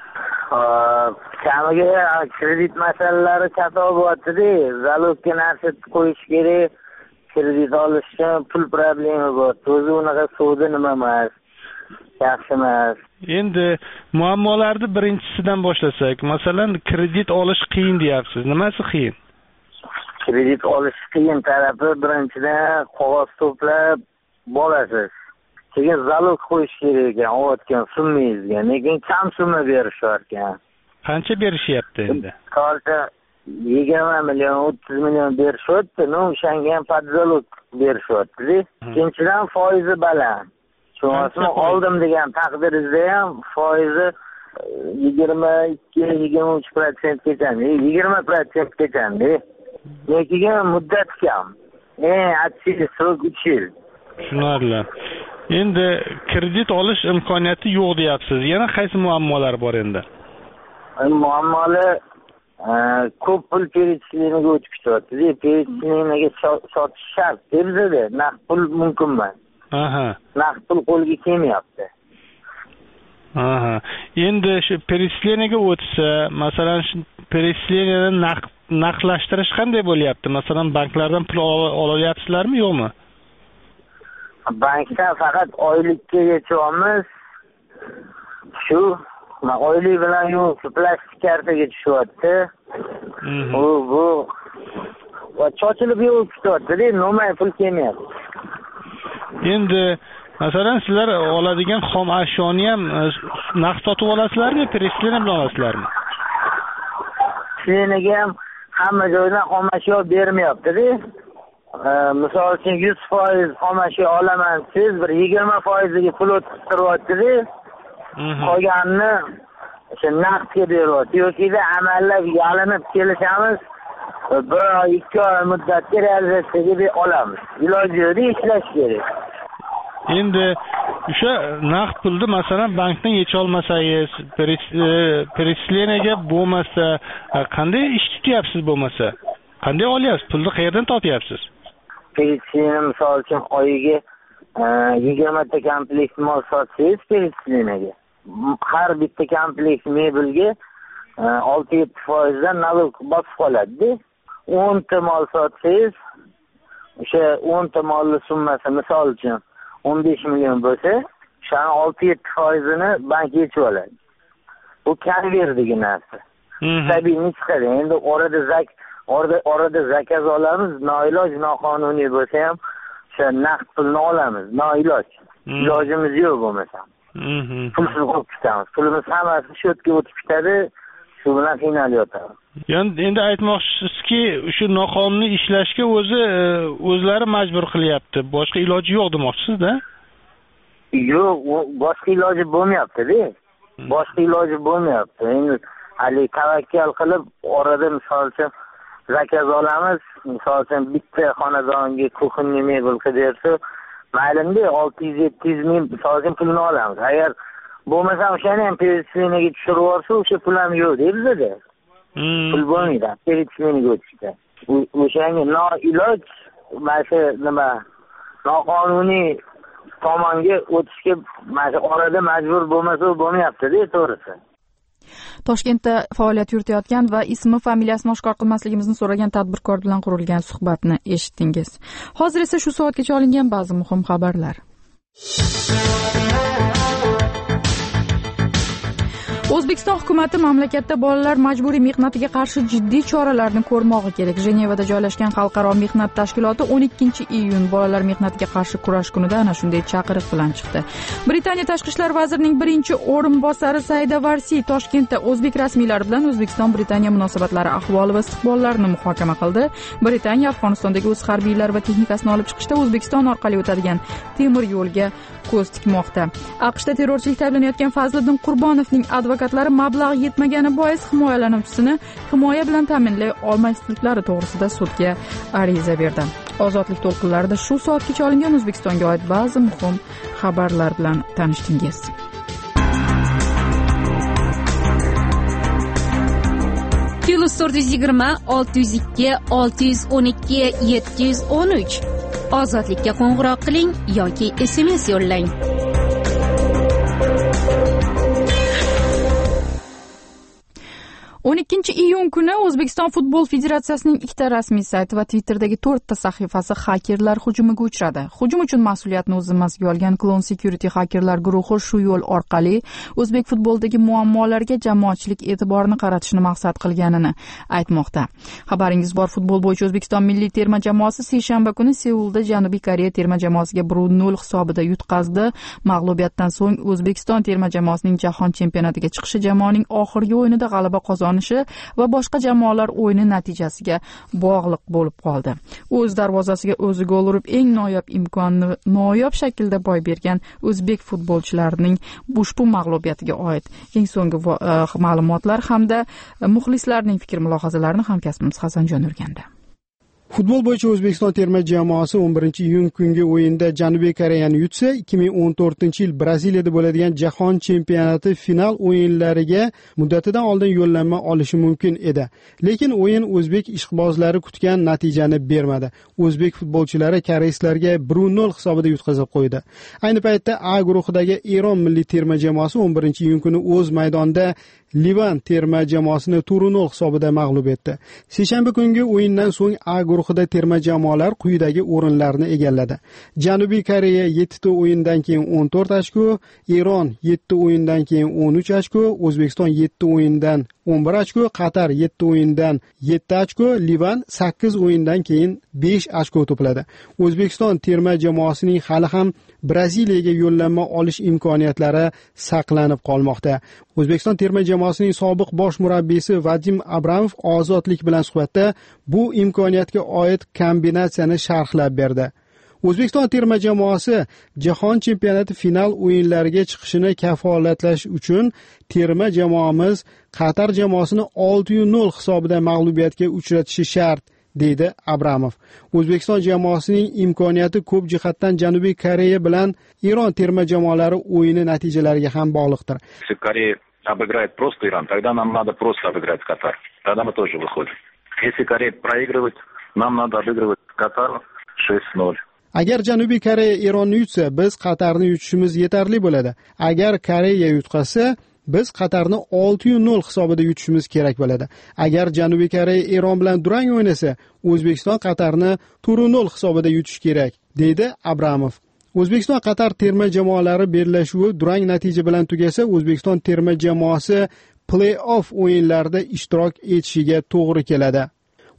Kamiga kredit masalalari chatoq bo'lyapti-da, zalogga narsa qo'yish kerak, kredit olish uchun pul problema bor. O'zi unaqa savdo nima emas, yaxshi emas. Endi muammolarni birinchisidan boshlasak, masalan, kredit olish qiyin deyapsiz. Nimasi qiyin? Kredit olish qiyin tarafi birinchidan qog'oz to'plab bo'lasiz. Keyin zalog qo'yish kerak ekan, olayotgan summangizga. Lekin kam summa berishar ekan. Qancha berishyapti endi? Hozir 20 million, 30 million berishyapti. O'shanga ham podzalog berishyapti. Ikkinchidan foizi baland. Shunisi oldim degan taqdiringizda ham foizi 22-23% ketadi. 20% ketadi. Lekin muddat kam. Atchili srok 3 yil. Tushunarli. Endi kredit olish imkoniyati yo'q deyapsiz. Yana qaysi muammolar bor endi? Muammolar ko'p pul perechiliniga o'tib ketyapti. Perechiliniga sotish shart. Bizda naqd pul mumkin emas. Naqd pul qo'lga kelmayapti. Endi shu perechiliniga o'tsa, masalan, shu perechilini naqdlashtirish qanday bo'lyapti? Masalan, banklardan pul olyapsizlarmi, yo'qmi? Bankdan faqat oylikka yechyapmiz. Shu oylik bilan yo'q, plastik kartaga tushyapti. Bu va chochilib yo'q ketyapti, nomay pul kelmayapti. Endi masalan, sizlar oladigan xom ashyoni ham naqd sotib olasizlarmi, perechilini bilan olasizlarmi? Sizlarga ham hamma joydan xom ashyo bermayapti-da. Misol uchun 100% xom ashyo olaman, siz bir 20% ga pul o'ttiryapti-da. Qolganini o'sha naqdga beryapti. Yo'qida amallab yalinib kelishamiz, 1 oy, 2 oy muddatga realizatsiyaga olamiz. Iloji yo'q, ishlash kerak. Endi o'sha naqd pulni masalan bankdan yecha olmasangiz, perechileniga bo'lmasa, qanday ish tutyapsiz bo'lmasa? Qanday olyapsiz? Pulni qayerdan topyapsiz? Perechileni misol uchun oyiga 20 ta komplekt mol sotsangiz perechileniga har bitta komplekt mebelga 6-7% dan nalog bosib qoladi. 10 ta mol sotsangiz, o'sha 10 ta molning summasi misol uchun 15 million bo'lsa, o'shani 6-7% ni bank yechib oladi. Bu konvertdagi narsa. Tabiiy chiqadi. Endi orada zakaz olamiz, noiloj, noqonuniy bo'lsa ham o'tsa naqd pulni olamiz, noiloj. Ilojimiz yo'q bo'lmasa. Pulsiz qolib ketamiz. Pulimiz hammasi shu yerga o'tib ketadi, shu bilan qiynalyotamiz. Endi aytmoqchisizki, shu noqonuniy ishlashga o'zlari majbur qilyapti. Boshqa iloji yo'q demoqchisiz-da? Yo'q, boshqa iloji bo'lmayapti-da. Boshqa iloji bo'lmayapti. Endi hali tavakkal qilib orada misol uchun zakaz olamiz. Misol uchun bitta xonadonga kuxunni mebel qidirsa, maylimda 600-700 ming misol uchun pulni olamiz. Agar bo'lmasa o'shani ham perecheniyaga tushirib yuborsa, o'sha pul ham yo'q deydi-da. Pul bo'lmaydi. Perecheniyaga o'tishda. O'shanga noiloj mana nima noqonuniy tomonga o'tishga mana orada majbur bo'lmasa bo'lmayapti-da, to'g'risi. Toshkentda faoliyat yuritayotgan va ismi, familiyasini oshkor qilmasligimizni so'ragan tadbirkor bilan qurilgan suhbatni eshitdingiz. Hozir esa shu soatgacha olingan ba'zi muhim xabarlar. O'zbekiston hukumati mamlakatda bolalar majburiy mehnatiga qarshi jiddiy choralarni ko'rmog'i kerak. Jenevada joylashgan Xalqaro mehnat tashkiloti 12-iyun bolalar mehnatiga qarshi kurash kunida ana shunday chaqiriq bilan chiqdi. Britaniya tashqi ishlar vazirining birinchi o'rinbosari Saida Varsi Toshkentda o'zbek rasmiylari bilan O'zbekiston-Britaniya munosabatlari ahvoli va istiqbollarini muhokama qildi. Britaniya Afg'onistondagi o'z harbiylari va texnikasini olib chiqishda O'zbekiston orqali o'tadigan temir yo'lga ko'z tikmoqda. AQShda terrorchilikda ayblanayotgan Fazliddin Qurbonovning advokatlari mablag' yetmagani bois himoyalanuvchisini himoya bilan ta'minlay olmasliklari to'g'risida sudga ariza berdi. Ozodlik to'lqinlarida shu soatgacha olingan O'zbekistonga oid ba'zi muhim xabarlar bilan tanishdingiz. +420 602 612 713 Ozodlikka qo'ng'iroq qiling yoki SMS yo'llang. iyun kuni O'zbekiston Futbol Federatsiyasining ikkita rasmiy sayti va Twitter'dagi 4 ta sahifasi xakerlar hujumiga uchradi. Hujum uchun mas'uliyatni o'z zimmasiga olgan Clone Security xakerlar guruhi shu yo'l orqali o'zbek futbolidagi muammolarga jamoatchilik e'tiborini qaratishni maqsad qilganini aytmoqda. Xabaringiz bor, futbol bo'yicha O'zbekiston milliy terma jamoasi seshanba kuni Seulda Janubiy Koreya terma jamoasiga 1-0 hisobida yutqazdi. Mag'lubiyatdan so'ng O'zbekiston terma jamoasining jahon chempionatiga chiqishi jamoaning oxirgi o'yinida g'alaba qozonishi va boshqa jamoalar o'yini natijasiga bog'liq bo'lib qoldi. O'z darvozasiga o'zi gol urib, eng noyob imkonni noyob shaklda boy bergan o'zbek futbolchilarining ushbu mag'lubiyatiga oid eng so'nggi ma'lumotlar hamda muxlislarning fikr-mulohazalarini hamkasbimiz Hasanjon o'rgandi. Futbol bo'yicha O'zbekiston terma jamoasi 11-iyun kungi o'yinda Janubiy Koreyani yutsa, 2014-yil Braziliyada bo'ladigan jahon chempionati final o'yinlariga muddatidan oldin yo'llanma olishi mumkin edi. Lekin o'yin o'zbek ishqibozlari kutgan natijani bermadi. O'zbek futbolchilari koreyslarga 1-0 hisobida yutqazib qo'ydi. Ayni paytda A guruhidagi Eron milliy terma jamoasi 11-iyun kuni o'z maydonida Livan terma jamoasini 4-0 hisobida mag'lub etdi. Seshanba kungi o'yindan so'ng A guruhida terma jamoalar quyidagi o'rinlarni egalladi. Janubiy Koreya 7 ta o'yindan keyin 14 ochko, Eron 7 ta o'yindan keyin 13 ochko, O'zbekiston 7 ta o'yindan 11 ochko, Qatar 7 ta o'yindan 7 ochko, Livan 8 o'yindan keyin 5 ochko to'pladi. O'zbekiston terma jamoasining hali ham Braziliyaga yo'llanma olish imkoniyatlari saqlanib qolmoqda. O'zbekiston terma jamoasining sobiq bosh murabbiysi Vadim Abramov Ozodlik bilan suhbatda bu imkoniyatga oid kombinatsiyani sharhlab berdi. O'zbekiston terma jamoasi jahon chempionati final o'yinlariga chiqishini kafolatlash uchun terma jamoamiz Qatar jamoasini 6-0 hisobida mag'lubiyatga uchratishi shart, deydi Abramov. O'zbekiston jamoasining imkoniyati ko'p jihatdan Janubiy Koreya bilan Eron terma jamoalari o'yini natijalariga ham bog'liqdir. Если Корея обыграет просто Иран, тогда нам надо просто обыграть Катар. Тогда мы тоже выходим. Если Корея проигрывает, нам надо обыгрывать Катар 6-0. Agar Janubiy Koreya Eronni yutsa, biz Qatarni yutishimiz yetarli bo'ladi. Agar Koreya yutqazsa, biz Qatarni 6-0 hisobida yutishimiz kerak bo'ladi. Agar Janubiy Koreya Eron bilan durang o'ynasa, O'zbekiston Qatarni 4-0 hisobida yutish kerak, deydi Abramov. O'zbekiston Qatar terma jamoalari bellashuvi durang natija bilan tugasa, O'zbekiston terma jamoasi play-off o'yinlarida ishtirok etishiga to'g'ri keladi.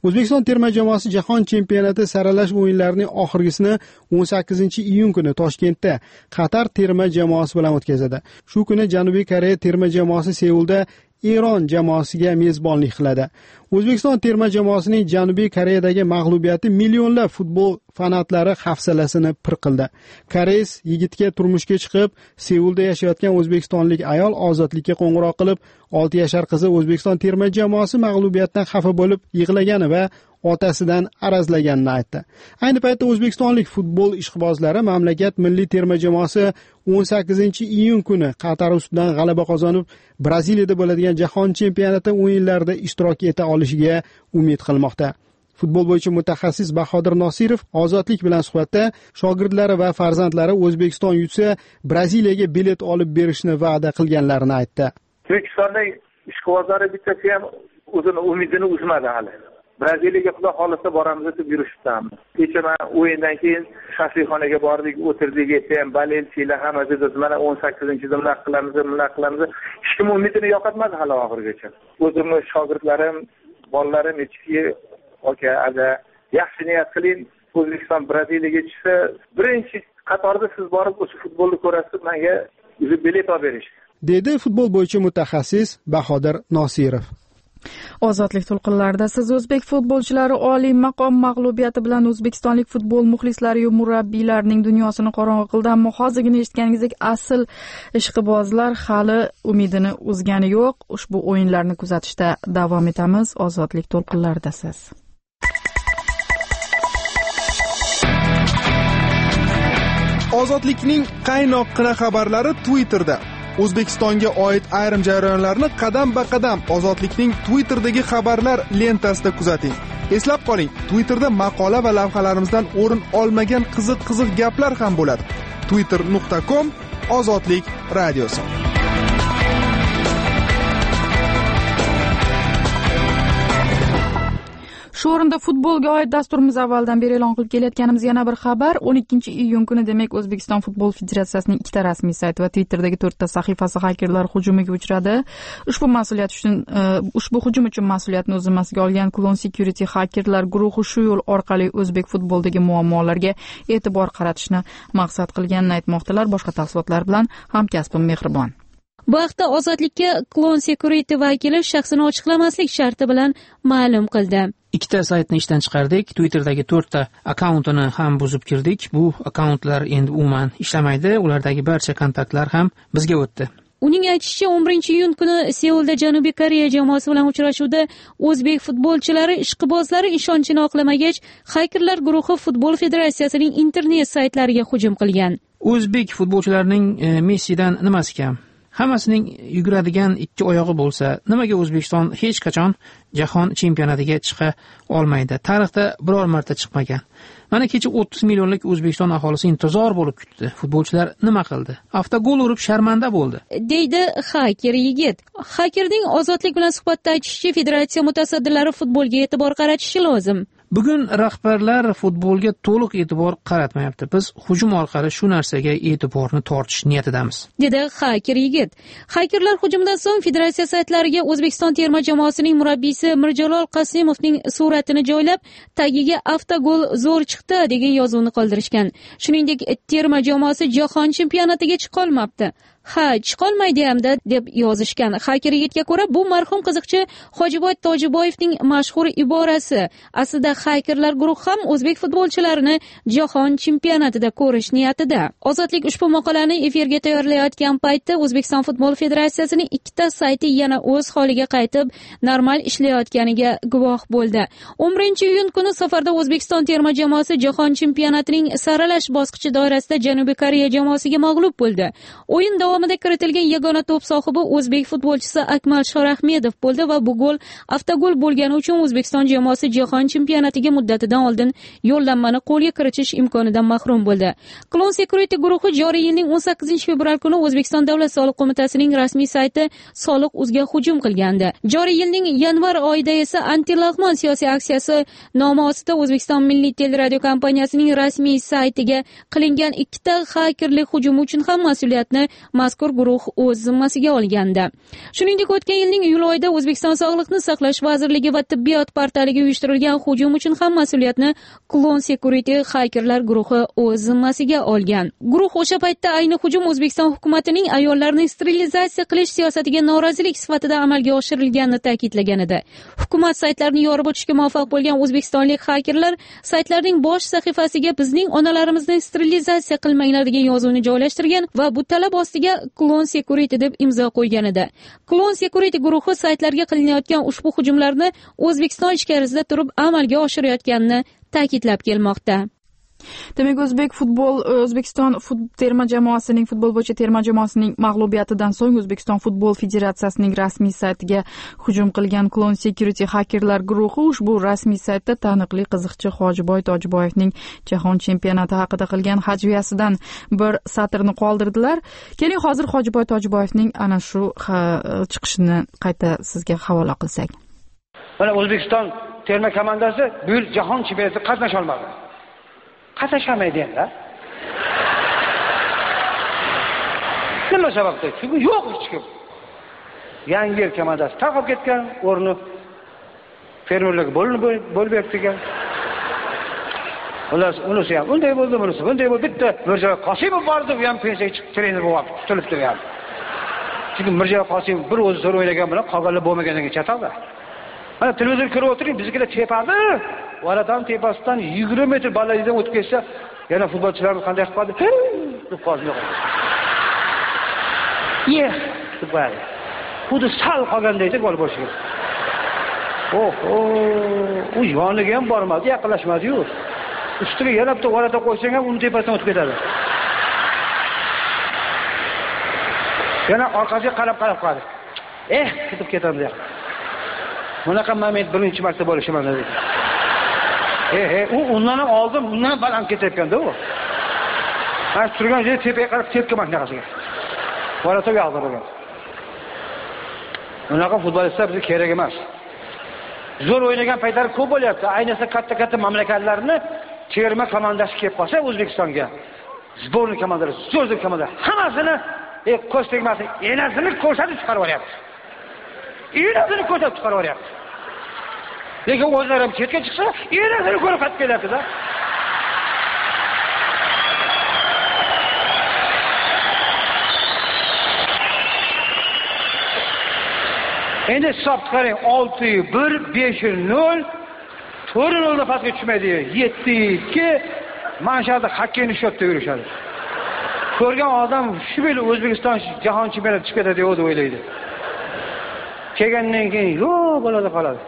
O'zbekiston terma jamoasi jahon chempionati saralash o'yinlarining oxirgisini 18-iyun kuni Toshkentda Qatar terma jamoasi bilan o'tkazadi. Shu kuni Janubiy Koreya terma jamoasi Seulda Eron jamoasiga mezbonlik qiladi. O'zbekiston terma jamoasining Janubiy Koreyadagi mag'lubiyati millionlab futbol fanatlari hafsalasini pir qildi. Koreys yigitga turmushga chiqib, Seulda yashayotgan o'zbekistonlik ayol ozodlikka qo'ng'iroq qilib, 6 yashar qizi O'zbekiston terma jamoasi mag'lubiyatdan xafa bo'lib yig'lagani va otasidan arazlaganini aytdi. Ayni paytda o'zbekistonlik futbol ishqibozlari mamlakat milliy terma jamoasi 18-iyun kuni Qatar ustidan g'alaba qozonib, Braziliyada bo'ladigan jahon chempionati o'yinlarida ishtirok eta olishiga umid qilmoqda. Futbol bo'yicha mutaxassis Bahodir Nosirov Ozodlik bilan suhbatda shogirdlari va farzandlari O'zbekiston yutsa Braziliyaga bilet olib berishni va'da qilganlarini aytdi. O'zbekistonning ishqibozlari bittasi ham o'zini umidini uzmadi hali. Braziliyaga xudo xolisa boramiz deb yurishibdi. Kecha men o'yindan keyin shaxsiyxonaga bordik, o'tirdik, ham Valensiyalar hammasi dedi, mana 18-da nima qilamiz. Hech kim umidini yo'qotmadi hali oxirigacha. O'zimning shogirdlarim, bolalarim aytishki, aka, ada yaxshi niyat qiling, O'zbekiston Braziliyaga chiqsa, birinchi qatorda siz borib o'sha futbolni ko'rasiz, menga o'zi bilet olib berish, dedi futbol bo'yicha mutaxassis Bahodir Nosirov. Ozodlik to'lqinlarida siz o'zbek futbolchilari oliy maqom mag'lubiyati bilan o'zbekistonlik futbol muxlislari va murabbiylarning dunyosini qorong'u qildi, ammo hozirgina eshitganingizdek asl ishqibozlar hali umidini uzgani yo'q. Ushbu o'yinlarni kuzatishda davom etamiz. Ozodlik to'lqinlarida siz. Ozodlikning qaynoqqina xabarlari Twitterda. O'zbekistonga oid ayrim jarayonlarni qadam-ba-qadam Ozodlikning Twitter'dagi xabarlar lentasida kuzating. Eslab qoling, Twitter'da maqola va lavhalarimizdan o'rin olmagan qiziq gaplar ham bo'ladi. twitter.com Ozodlik radiosi. Shu o'rinda futbolga oid dasturimiz avvaldan beri e'lon qilib kelayotganimiz yana bir xabar. 12-iyun kuni demak O'zbekiston futbol federatsiyasining ikkita rasmiy sayti va Twitter'dagi 4 ta sahifasi xakerlar hujumiga uchradi. Ushbu hujum uchun mas'uliyatni o'z zimmasiga olgan Clone Security xakerlar guruhi shu yo'l orqali o'zbek futbolidagi muammolarga e'tibor qaratishni maqsad qilganini aytmoqdalar. Boshqa tafsilotlar bilan hamkasbim Mehribon. Bu haqda Ozodlikka Clone Security vakili shaxsini ochiqlamaslik sharti bilan ma'lum qildi. Ikkita saytni ishdan chiqardik. Twitter'dagi 4 ta akkauntini ham buzib kirdik. Bu akkauntlar endi umuman ishlamaydi. Ulardagi barcha kontaktlar ham bizga o'tdi. Uning aytishicha, 11-iyun kuni Seulda Janubiy Koreya jamoasi bilan uchrashuvda o'zbek futbolchilari ishqibozlari ishonchini oqlamagach, xakerlar guruhi futbol federatsiyasining internet saytlariga hujum qilgan. O'zbek futbolchilarining Messidan nimasi kam? Hammasining yuguradigan ikki oyog'i bo'lsa, nimaga O'zbekiston hech qachon jahon chempionatiga chiqa olmaydi? Tarixda biror marta chiqmagan. Mana kecha 30 millionlik O'zbekiston aholisi intizor bo'lib kutdi. Futbolchilar nima qildi? Avtogol urib sharmanda bo'ldi, deydi xaker yigit. Xakerning Ozodlik bilan suhbatda aytishicha, federatsiya mutasaddilari futbolga e'tibor qaratishi lozim. Bugun rahbarlar futbolga to'liq e'tibor qaratmayapti. Biz hujum orqali shu narsaga e'tiborni tortish niyatidamiz, dedi xaker yigit. Xakerlar hujumidan so'ng federatsiya saytlariga O'zbekiston terma jamoasining murabbiysi Mirjalol Qasimovning suratini joylab, tagiga avtogol zo'r chiqdi degan yozuvni qoldirishgan. Shuningdek, terma jamoasi jahon chempionatiga chiqa olmabdi. Chiqolmaydi hamda deb yozishgan. Xaker yigitga ko'ra, bu marhum qiziqchi Hojiboy Tojiboyevning mashhur iborasi. Aslida xakerlar guruhi ham o'zbek futbolchilarini jahon chempionatida ko'rish niyatida. Ozodlik ushbu maqolani efirga tayyorlayotgan paytda O'zbekiston futbol federatsiyasining ikkita sayti yana o'z holiga qaytib, normal ishlayotganiga guvoh bo'ldi. 11-iyun kuni safarda O'zbekiston terma jamoasi jahon chempionatining saralash bosqichi doirasida Janubiy Koreya jamoasiga mag'lub bo'ldi. O'yin davomida kiritilgan yagona to'p sohibi o'zbek futbolchisi Akmal Shorahmedov bo'ldi va bu gol avtogol bo'lgani uchun O'zbekiston jamoasi jahon chempionatiga muddatidan oldin yo'llanmani qo'lga kiritish imkonidan mahrum bo'ldi. Clone Security guruhi joriy yilning 18-fevral kuni O'zbekiston Davlat soliq qo'mitasining rasmiy sayti Soliq.uzga hujum qilgandi. Joriy yilning yanvar oyida esa anti-lag'mon siyosiy aksiyasi nomi ostida O'zbekiston Milliy teleradiokompaniyasining kompaniyasining rasmiy saytiga qilingan ikkita xakerlik hujumi uchun ham mas'uliyatni mazkur guruh o'z zimmasiga olgandi. Shuningdek, o'tgan yilning iyul oyida O'zbekiston Sog'liqni saqlash vazirligi va tibbiyot portaliga uyushtirilgan hujum uchun ham mas'uliyatni Clone Security xakerlar guruhi o'z zimmasiga olgan. Guruh o'sha paytda ayni hujum O'zbekiston hukumatining ayollarni sterilizatsiya qilish siyosatiga norozilik sifatida amalga oshirilganini ta'kidlagan edi. Hukumat saytlarini yorib o'tishga muvaffaq bo'lgan o'zbekistonlik xakerlar saytlarning bosh sahifasiga bizning onalarimizni sterilizatsiya qilmanglar degan yozuvni joylashtirgan va bu talab ostiga Clone Security deb imzo qo'ygan edi. Clone Security guruhi saytlarga qilinayotgan ushbu hujumlarni O'zbekiston ichkarisida turib amalga oshirayotganini ta'kidlab kelmoqda. Demak, O'zbekiston terma jamoasining futbol bo'yicha terma jamoasining mag'lubiyatidan so'ng O'zbekiston futbol federatsiyasining rasmiy saytiga hujum qilgan Clone Security xakerlar guruhi ushbu rasmiy saytda taniqli qiziqchi Hojiboy Tojiboyevning jahon chempionati haqida qilgan hajviyasidan bir satrni qoldirdilar. Keling, hozir Hojiboy Tojiboyevning ana shu chiqishini qayta sizga havola qilsak. Mana O'zbekiston terma komandasi bu yil jahon chempionatida qatnasha olmadi. Qatnashamaydi endi. Nima sababdan? Chunki yo'q hech kim. Yangi yil komandasi tarqab ketgan, o'rni fermerlarga bo'lib bergan. Unisi ham unday bo'ldi, bunisi bunday bo'ldi. Bitta Mirjalol Qosimov bordi, u ham pensiyaga chiqib trener bo'lib tutilibdi ham. Chunki Mirjalol Qosimov bir o'zi zo'r o'ynagan bilan qolganlar bo'lmagandan keyin chatoldi. Mana televizor ko'rib o'tiring, biznikilar tepadi. Valadan tepasidan 20 metr balandlikdan o'tib ketsa, yana futbolchilarimiz qanday qilib qoldi? Deb qoldi. Deb qo'yadi. Xuddi sal qolganda edi gol bo'lishiga. U yoniga ham bormadi, yaqinlashmadi-yu. Ustiga yana bitta valada qo'ysang ham uni tepasidan o'tib ketadi. Yana orqasiga qarab qoladi. Ketib ketamiz ya. Bunaqa moment birinchi marta bo'lishi mana dedi. U undan ham oldin, undan ham baland ketayotganda u. Mana turgan joyi tepaga qarab tepgan mashinasiga. Valata yo'qda bo'lgan. Bunaqa futbolchilar bizga kerak emas. Zo'r o'ynagan paytlari ko'p bo'lyapti. Ayniqsa katta-katta mamlakatlarni terma komandasi kelib qolsa O'zbekistonga. Zborniy komandasi, zo'r komandasi hammasini qo'sh tegmasi, enasini ko'rsatib chiqarib yuboryapti. Enasini ko'rsatib chiqarib yuboryapti. Lekin o'zlari ham chetga chiqsa, enasini ko'rib qaytib kelyapti-da. Endi hisob qarang, 6-1, 5-0, 4-0 pastga tushmaydi. 7-2 mana shu yerda xokkeyni shotda yurishadi. Ko'rgan odam shu yil O'zbekiston jahon chempionati chiqib ketadi deb o'ylaydi. Kelgandan keyin yo'q bo'ladi qoladi.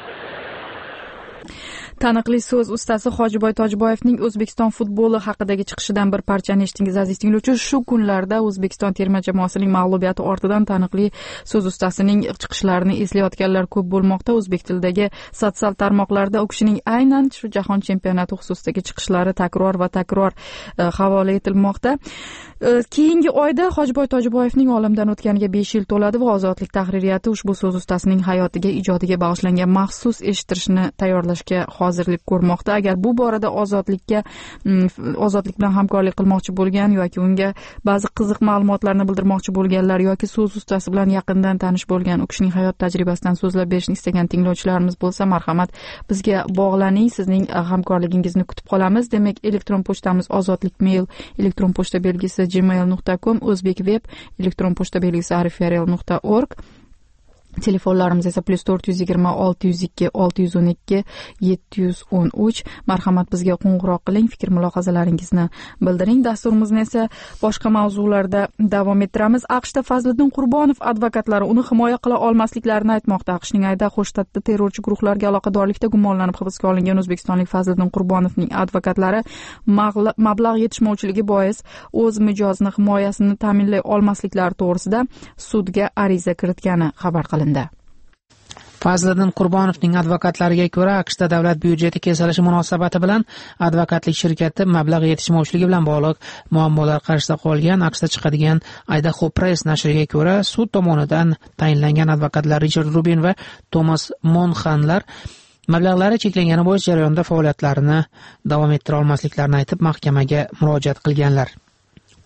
Taniqli so'z ustasi Hojiboy Tojiboyevning O'zbekiston futboli haqidagi chiqishidan bir parchani eshitdingiz aziz tinglovchilar. Shu kunlarda O'zbekiston terma jamoasining mag'lubiyati ortidan taniqli so'z ustasining chiqishlarini eslayotganlar ko'p bo'lmoqda. O'zbek tilidagi sotsial tarmoqlarda u kishining aynan shu jahon chempionati xususidagi chiqishlari takror va takror havola etilmoqda. Keyingi oyda Hojiboy Tojiboyevning olamdan o'tganiga 5 yil to'ladi va Ozodlik tahririyati ushbu so'z ustasining hayotiga, ijodiga bag'ishlangan maxsus eshittirishni tayyorlashga hozirlik ko'rmoqda. Agar bu borada ozodlik bilan hamkorlik qilmoqchi bo'lgan yoki unga ba'zi qiziq ma'lumotlarni bildirmoqchi bo'lganlar yoki so'z ustasi bilan yaqindan tanish bo'lgan, u kishining hayot tajribasidan so'zlab berishni istagan tinglovchilarimiz bo'lsa, marhamat, bizga bog'laning. Sizning hamkorligingizni kutib qolamiz. Demak, elektron pochtamiz ozodlik@mail, elektron pochta belgisi gmail.com, o'zbekveb elektron pochta belgisi arifyarel.org. Telefonlarimiz esa +420 602 612 713. Marhamat, bizga qo'ng'iroq qiling, fikr mulohazalaringizni bildiring. Dasturimizni esa boshqa mavzularda davom ettiramiz. AQShda Fazliddin Qurbonov advokatlari uni himoya qila olmasliklarini aytmoqda. AQShning Aydaho shtatida terrorchi guruhlarga aloqadorlikda gumonlanib hibsga olingan o'zbekistonlik Fazliddin Qurbonovning advokatlari mablag' yetishmovchiligi bois o'z mijozini himoyasini ta'minlay olmasliklari to'g'risida sudga ariza kiritgani xabar qilindi. Fazliddin Qurbonovning advokatlariga ko'ra, AQShda davlat byudjeti kesilishi munosabati bilan advokatlik shirkati mablag' yetishmovchiligi bilan bog'liq muammolar qarshisida qolgan. AQShda chiqadigan Idaho Press nashriga ko'ra, sud tomonidan tayinlangan advokatlar Richard Rubin va Thomas Monxanlar mablag'lari cheklangani bo'yicha jarayonda faoliyatlarini davom ettira olmasliklarini aytib, mahkamaga murojaat qilganlar.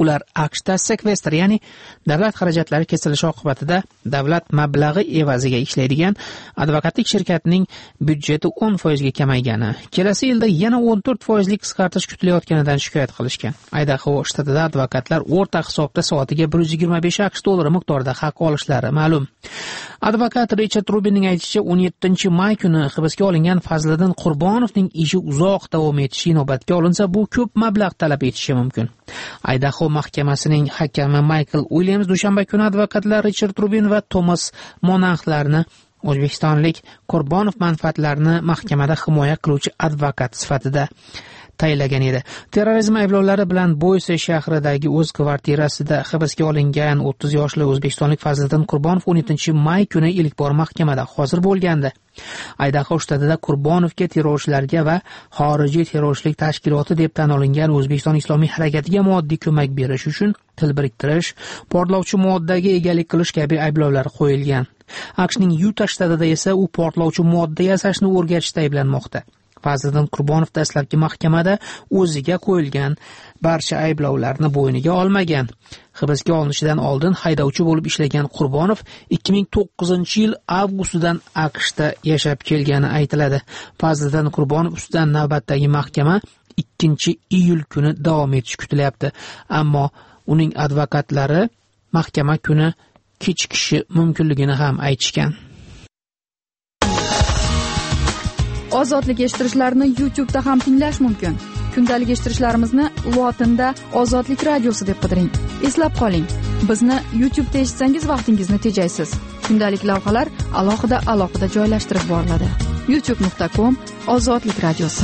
ular AQShda sekvestr, ya'ni davlat xarajatlari kesilishi oqibatida davlat mablag'i evaziga ishlaydigan advokatlik shirkatining byudjeti 10% ga kamaygani, kelasi yilda yana 14% qisqartirish kutilayotganidan shikoyat qilishgan. Idaho shtatida advokatlar o'rta hisobda soatiga $125 miqdorida haq olishlari ma'lum. Advokat Richard Rubinning aytishicha, 17-may kuni hibsga olingan Fazliddin Qurbonovning ishi uzoq davom etishi inobatga olinsa, bu ko'p mablag' talab etishi mumkin. Idaho mahkamasining hakami Michael Williams dushanba kuni advokatlar Richard Rubin va Thomas Monanxlarni O'zbekistonlik Qurbonov manfaatlarini mahkamada himoya qiluvchi advokat sifatida tayinlagan edi. Terrorizm ayblovlari bilan Boise shahridagi o'z kvartirasida hibsga olingan 30 yoshli o'zbekistonlik Fazliddin Qurbonov 17-may kuni ilk bor mahkamada hozir bo'lgandi. Idaho shtatida Qurbonovga terrorchilarga va xorijiy terrorchilik tashkiloti deb tan olingan O'zbekiston Islomiy harakatiga moddiy ko'mak berish uchun til biriktirish, portlovchi moddaga egalik qilish kabi ayblovlar qo'yilgan. AQShning Yuta shtatida esa u portlovchi modda yasashni o'rgatishda ayblanmoqda. Fazliddin Qurbonov dastlabki mahkamada o'ziga qo'yilgan barcha ayblovlarni bo'yniga olmagan. Hibsga olinishidan oldin haydovchi bo'lib ishlagan Qurbonov 2009-yil avgustidan AQShda yashab kelgani aytiladi. Fazliddin Qurbonov ustidan navbatdagi mahkama 2-iyul kuni davom etishi kutilyapti. Ammo uning advokatlari mahkama kuni kechikishi mumkinligini ham aytishgan. Ozodlik eshittirishlarni YouTube'da ham tinglash mumkin. Kundalik eshittirishlarimizni lotinda Ozodlik radiosi deb qidiring. Eslab qoling, bizni YouTube'da eshitsangiz vaqtingizni tejaysiz. Kundalik lavhalar alohida joylashtirib boriladi. youtube.com/Ozodlik radiosi.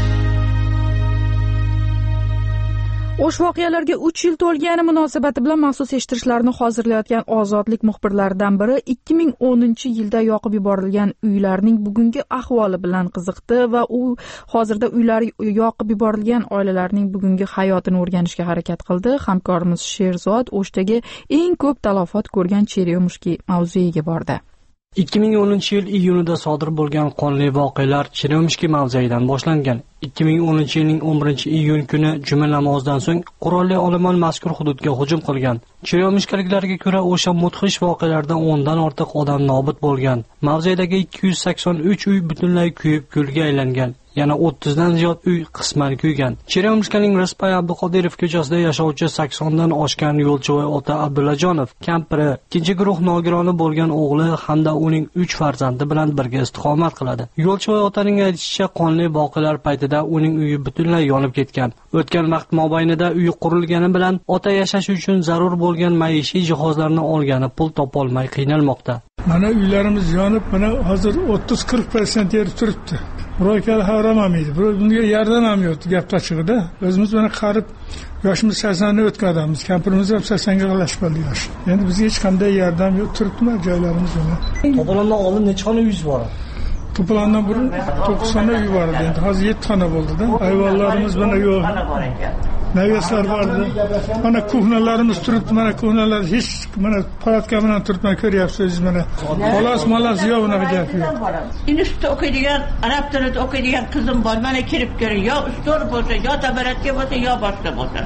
O'sh voqealarga 3 yil to'lgani munosabati bilan maxsus eshittirishlarni hozirlayotgan Ozodlik muxbirlaridan biri 2010-yilda yoqib yuborilgan uylarning bugungi ahvoli bilan qiziqdi va u hozirda uylari yoqib yuborilgan oilalarning bugungi hayotini o'rganishga harakat qildi. Hamkorimiz Sherzod O'shdagi eng ko'p talafot ko'rgan Cheryomushki mavzeyiga bordi. 2010-yil iyunida sodir bo'lgan qonli voqealar Cheryomushki mavzeyidan boshlangan. 2010-yilning 11-iyun kuni juma namozidan so'ng qurolli olomon mazkur hududga hujum qilgan. Cheryomushkaliklarga ko'ra, o'sha mudhish voqealarda 10 dan ortiq odam nobud bo'lgan. Mavzedagi 283 uy butunlay kuyib kulga aylangan. Yana 30 dan ziyod uy qisman kuygan. Cheryomushkaning Raspay Abduqodirov ko'chasida yashovchi 80 dan oshgan yo'lchivoy ota Abdullajonov kampiri, ikkinchi guruh nogironi bo'lgan o'g'li hamda uning 3 farzandi bilan birga istiqomat qiladi. Yo'lchivoy otaning aytishicha, qonli voqealar paytida uning uyi butunlay yonib ketgan. O'tgan vaqt mobaynida uyi qurilgani bilan ota yashash uchun zarur bo'lgan maishiy jihozlarni olgani pul topolmay qiynalmoqda. Mana uylarimiz yonib, mana hozir 30-40% yer turibdi. Birov kelib havramaydi, birov bunga yordam ham yo'q, gap tashig'ida. O'zimiz mana qarib yoshimiz 80 ni o'tgan odammiz, kampirimiz ham 80 ga qulashib qoldi yosh. Endi bizga hech qanday yordam yo'q, turibdi joylarimiz mana. To'polondan oldin necha xona uyingiz bor? To'polondan burun 9 xona uy bor edi. Endi hozir 7 xona bo'ldi-da. Ayvonlarimiz mana yo'q. Naviyaslar bordi. Mana kuhnalarimiz turibdi, mana kuhnalar hech mana palatka bilan turibdi, ko'ryapsiz mana. Xolos yo'q, unaqa gap yo'q. Institutda o'qiydigan, arab tilida o'qiydigan qizim bor, mana kirib ko'ring. Yo ustol bo'lsa, yo tabaratga bo'lsa, yo boshqa bo'lsa.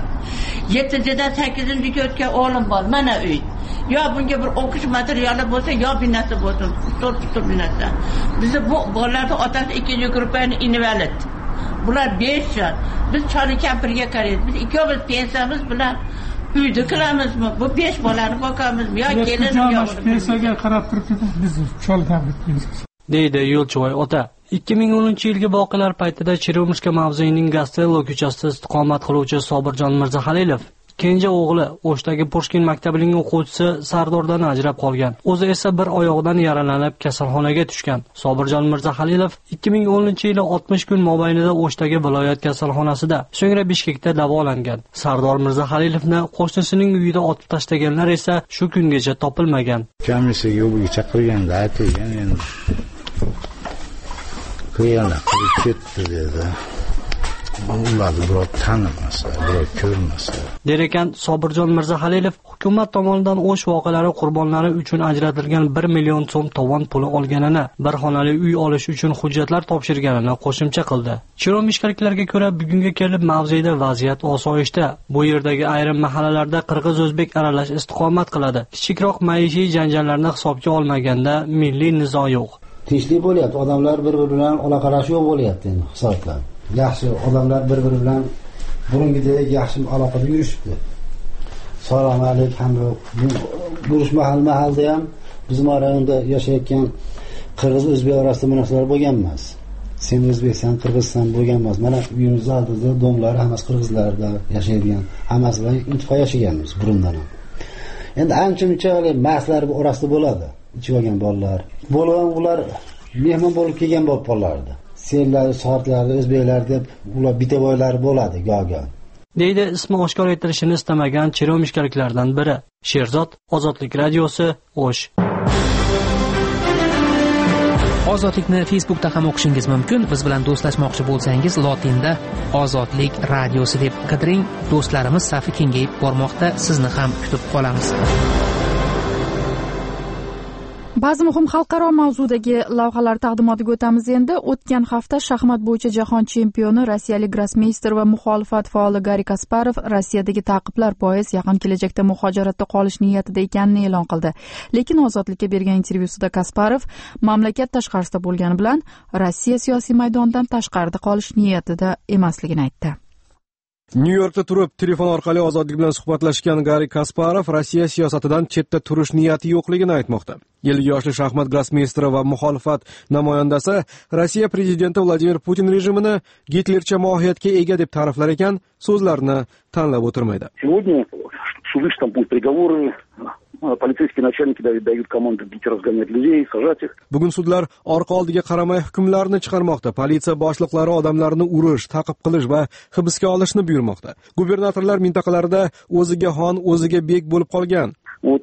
7-dan 8-ga o'tgan o'g'lim bor, mana uy. Yo bunga bir o'qish materiali bo'lsa, yo binasi bo'lsin, ustol binasi. Bizda bu bolalarning otasi 2-gruppani invalid. Bular 5 yosh. Biz choli kampirga qaraymiz. Biz ikkovimiz pensiyamiz bilan uyda qilamizmi? Bu 5 bolani boqamizmi yo kelinmi yo pensiyaga qarab turibdi. Biz choli kampir deydi yo'lchivoy ota. 2010-yilgi voqealar paytida Cheryomushka mavzeyining Gastello ko'chasida istiqomat qiluvchi Sobirjon Mirzahalilov kenja o'g'li O'shdagi Pushkin maktabining o'quvchisi Sardordan ajrab qolgan. O'zi esa bir oyog'idan yaralanib kasalxonaga tushgan. Sobirjon Mirzahalilov 2010-yili 60 kun mobaynida O'shdagi viloyat kasalxonasida, so'ngra Bishkekda davolangan. Sardor Mirzahalilovni qo'shnisining uyida otib tashlaganlar esa shu kungacha topilmagan. Komissiyaga yo'lga chaqirganda aytilgan, endi qilib ketdi dedi. ularni birov tanimasa, birov ko'rmasa. Der ekan Sobirjon Mirzahalilov, hukumat tomonidan O'sh voqealari qurbonlari uchun ajratilgan 1 million so'm tovon puli olganini, bir xonali uy olish uchun hujjatlar topshirganini qo'shimcha qildi. Chiromishkaliklarga ko'ra, bugunga kelib mavzeda vaziyat osoyishta. Bu yerdagi ayrim mahallalarda qirg'iz-o'zbek aralash istiqomat qiladi. Kichikroq maishiy janjallarni hisobga olmaganda milliy nizo yo'q. Tinchlik bo'lyapti, odamlar bir-biri bilan aloqalash yo'q bo'lyapti endi hisobdan. Yaxshi odamlar bir-biri bilan burungidek yaxshi aloqada yurishibdi. Salom alaykum hamda urush mahalda ham bizim rayonda yashayotgan qirg'iz o'zbek orasida munosabatlar bo'lgan emas. Sen o'zbeksan, qirg'izsan bo'lgan emas. Mana uyimiz oldida domlar hammasi qirg'izlarda yashaydigan, hammasi bilan ittifoq yashaganmiz burundan ham. Endi ancha-muncha maslar orasida bo'ladi. Ichib olgan bolalar. Bo'lgan ular mehmon bo'lib kelgan bo'lib qollardi. Senlar, soatlarda o'zbeklar deb ular bitovoylar bo'ladi go'yo. Deydi ismi oshkor etilishini istamagan chiromishkaliklardan biri. Sherzod, Ozodlik radiosi, O'sh. Ozodlikni Facebookda ham o'qishingiz mumkin. Biz bilan do'stlashmoqchi bo'lsangiz, lotinda Ozodlik radiosi deb qidiring. Do'stlarimiz safi kengayib bormoqda. Sizni ham kutib qolamiz. Ba'zi muhim xalqaro mavzudagi lavhalar taqdimotiga o'tamiz endi. O'tgan hafta shaxmat bo'yicha jahon chempioni rossiyalik grossmeyster va muxolifat faoli Gari Kasparov Rossiyadagi ta'qiblar bois yaqin kelajakda muhojiratda qolish niyatida ekanini e'lon qildi. Lekin Ozodlikka bergan intervyusida Kasparov mamlakat tashqarisida bo'lgani bilan Rossiya siyosiy maydondan tashqarida qolish niyatida emasligini aytdi. Nyu-Yorkda turib telefon orqali Ozodlik bilan suhbatlashgan Gari Kasparov Rossiya siyosatidan chetda turish niyati yo'qligini aytmoqda. 50 yoshli shaxmat grossmeysteri va muxolifat namoyandasi Rossiya prezidenti Vladimir Putin rejimini Gitlercha mohiyatga ega deb ta'riflar ekan, so'zlarini tanlab o'tirmaydi. Сегодня суды штампуют приговоры. Полицейские начальники дают команду бить, разгонять людей, сажать их. Bugun sudlar orqa oldiga qaramay hukmlarni chiqarmoqda. Politsiya boshliqlari odamlarni urish, ta'qib qilish va hibsga olishni buyurmoqda. Gubernatorlar mintaqalarida o'ziga xon, o'ziga bek bo'lib qolgan. Вот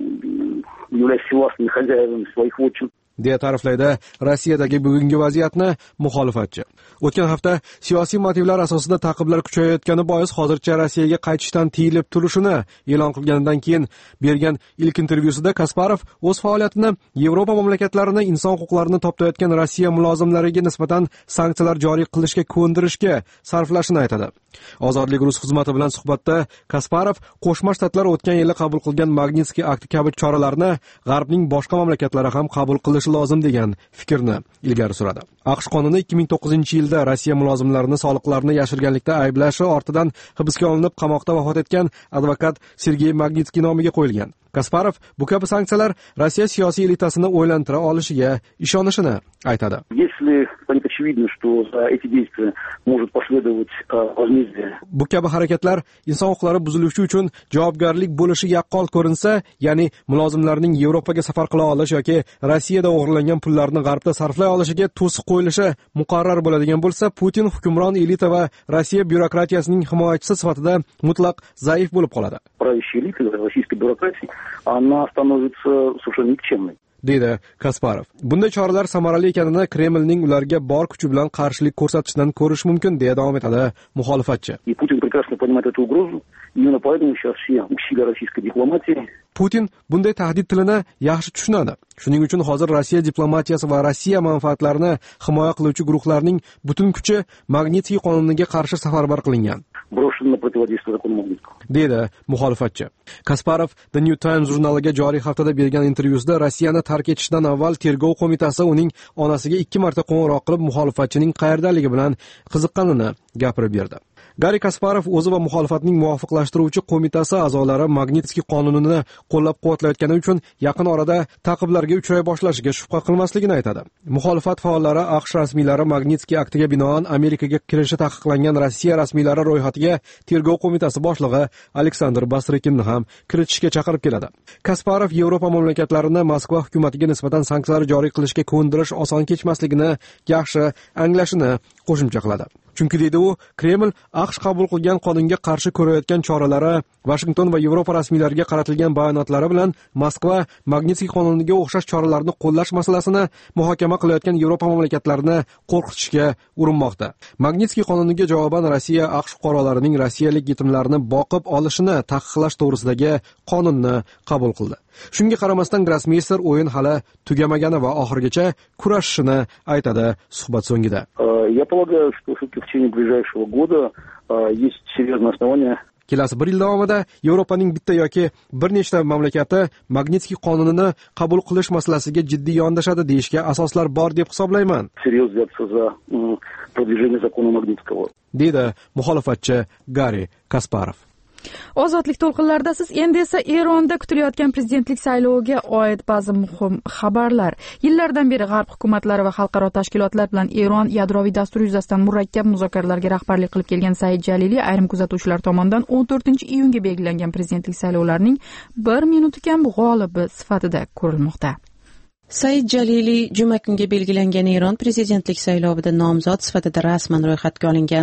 являясь властными хозяевами своих вотчин. deya ta'riflaydi Rossiyadagi bugungi vaziyatni muxolifatchi. O'tgan hafta siyosiy motivlar asosida ta'qiblar kuchayayotgani bois hozircha Rossiyaga qaytishdan tiyilib turishini e'lon qilganidan keyin bergan ilk intervyusida Kasparov o'z faoliyatini Yevropa mamlakatlarini inson huquqlarini toptayotgan Rossiya mulozimlariga nisbatan sanksiyalar joriy qilishga ko'ndirishga sarflashini aytadi. Ozodlik rus xizmati bilan suhbatda Kasparov Qo'shma Shtatlar o'tgan yili qabul qilgan Magnitskiy akti kabi choralarni G'arbning boshqa mamlakatlari ham qabul qilishi lozim degan fikrni ilgari suradi. AQSh qonuni 2009-yilda Rossiya mulozimlarini soliqlarni yashirganlikda ayblashi ortidan hibsga olinib qamoqda vafot etgan advokat Sergey Magnitskiy nomiga qo'yilgan. Kasparov bu kabi sanksiyalar Rossiya siyosiy elitasini o'ylantira olishiga ishonishini aytadi. Если станет очевидно, что за эти действия может последовать возмездие. Bu kabi harakatlar inson huquqlari buzilishi uchun javobgarlik bo'lishi yaqqol ko'rinsa, ya'ni mulozimlarning Yevropaga safar qila olish yoki Rossiyada o'g'irlangan pullarni G'arbda sarflay olishiga to'siq qo'yilishi muqarrar bo'ladigan bo'lsa, Putin hukmron elita va Rossiya byurokratiyasining himoyachisi sifatida mutlaq zaif bo'lib qoladi. Правящая элита российской бюрократии, она становится совершенно никчемной. Deydi Kasparov. Bunday choralar samarali ekanini Kremlning ularga bor kuchi bilan qarshilik ko'rsatishidan ko'rish mumkin, deya davom etadi muxolifatchi. И Путин прекрасно понимает эту угрозу. Именно поэтому сейчас все усилия российской дипломатии. Putin bunday tahdid tilini yaxshi tushunadi. Shuning uchun hozir Rossiya diplomatiyasi va Rossiya manfaatlarini himoya qiluvchi guruhlarning butun kuchi Magnitskiy qonuniga qarshi safarbar qilingan. Брошено на противодействие закону Магнитского. Deydi muxolifatchi. Kasparov The New Times jurnaliga joriy haftada bergan intervyusida Rossiyani tark etishdan avval tergov qo'mitasi uning onasiga 2 marta qo'ng'iroq qilib muxolifatchining qayerdaligi bilan qiziqqanini gapirib berdi. Gari Kasparov o'zi va muxolifatning muvofiqlashtiruvchi qo'mitasi a'zolari Magnitskiy qonunini qo'llab-quvvatlayotgani uchun yaqin orada ta'qiblarga uchray boshlashiga shubha qilmasligini aytadi. Muxolifat faollari AQSh rasmiylari Magnitskiy aktiga binoan Amerikaga kirishi taqiqlangan Rossiya rasmiylari ro'yxatiga tergov qo'mitasi boshlig'i Aleksandr Basrykinni ham kiritishga chaqirib keladi. Kasparov Yevropa mamlakatlarini Moskva hukumatiga nisbatan sanksiyalar joriy qilishga ko'ndirish oson kechmasligini yaxshi anglashini qo'shimcha qiladi. chunki deydi u, Kreml AQSh qabul qilgan qonunga qarshi ko'rayotgan choralari, Washington va Yevropa rasmiylariga qaratilgan bayonotlari bilan Moskva Magnitskiy qonuniga o'xshash choralarni qo'llash masalasini muhokama qilayotgan Yevropa mamlakatlarini qo'rqitishga urinmoqda. Magnitskiy qonuniga javoban Rossiya AQSh fuqarolarining rossiyalik yetimlarni boqib olishini taqiqlash to'g'risidagi qonunni qabul qildi. Shunga qaramasdan Grossmeyster o'yin hali tugamagani va oxirigacha kurashishini aytadi suhbat so'ngida. Я полагаю, что в течение ближайшего года есть серьезные основания. Kelasi bir yil davomida Yevropaning bitta yoki bir nechta mamlakati Magnitskiy qonunini qabul qilish masalasiga jiddiy yondashadi deyishga asoslar bor deb hisoblayman. Seriöz взяться за продвижение закона Магнитского. Deydi muxolifatchi Gari Kasparov. Ozodlik to'lqinlarida siz endi esa Eronda kutilayotgan prezidentlik sayloviga oid ba'zi muhim xabarlar. Yillardan beri g'arb hukumatlari va xalqaro tashkilotlar bilan Eron yadroviy dasturi yuzasidan murakkab muzokaralarga rahbarlik qilib kelgan Said Jaliliy ayrim kuzatuvchilar tomonidan 14-iyunga belgilangan prezidentlik saylovlarining 1 minut kam g'olibi sifatida ko'rilmoqda. Said Jaliliy juma kunga belgilangan Eron prezidentlik saylovida nomzod sifatida rasman ro'yxatga olingan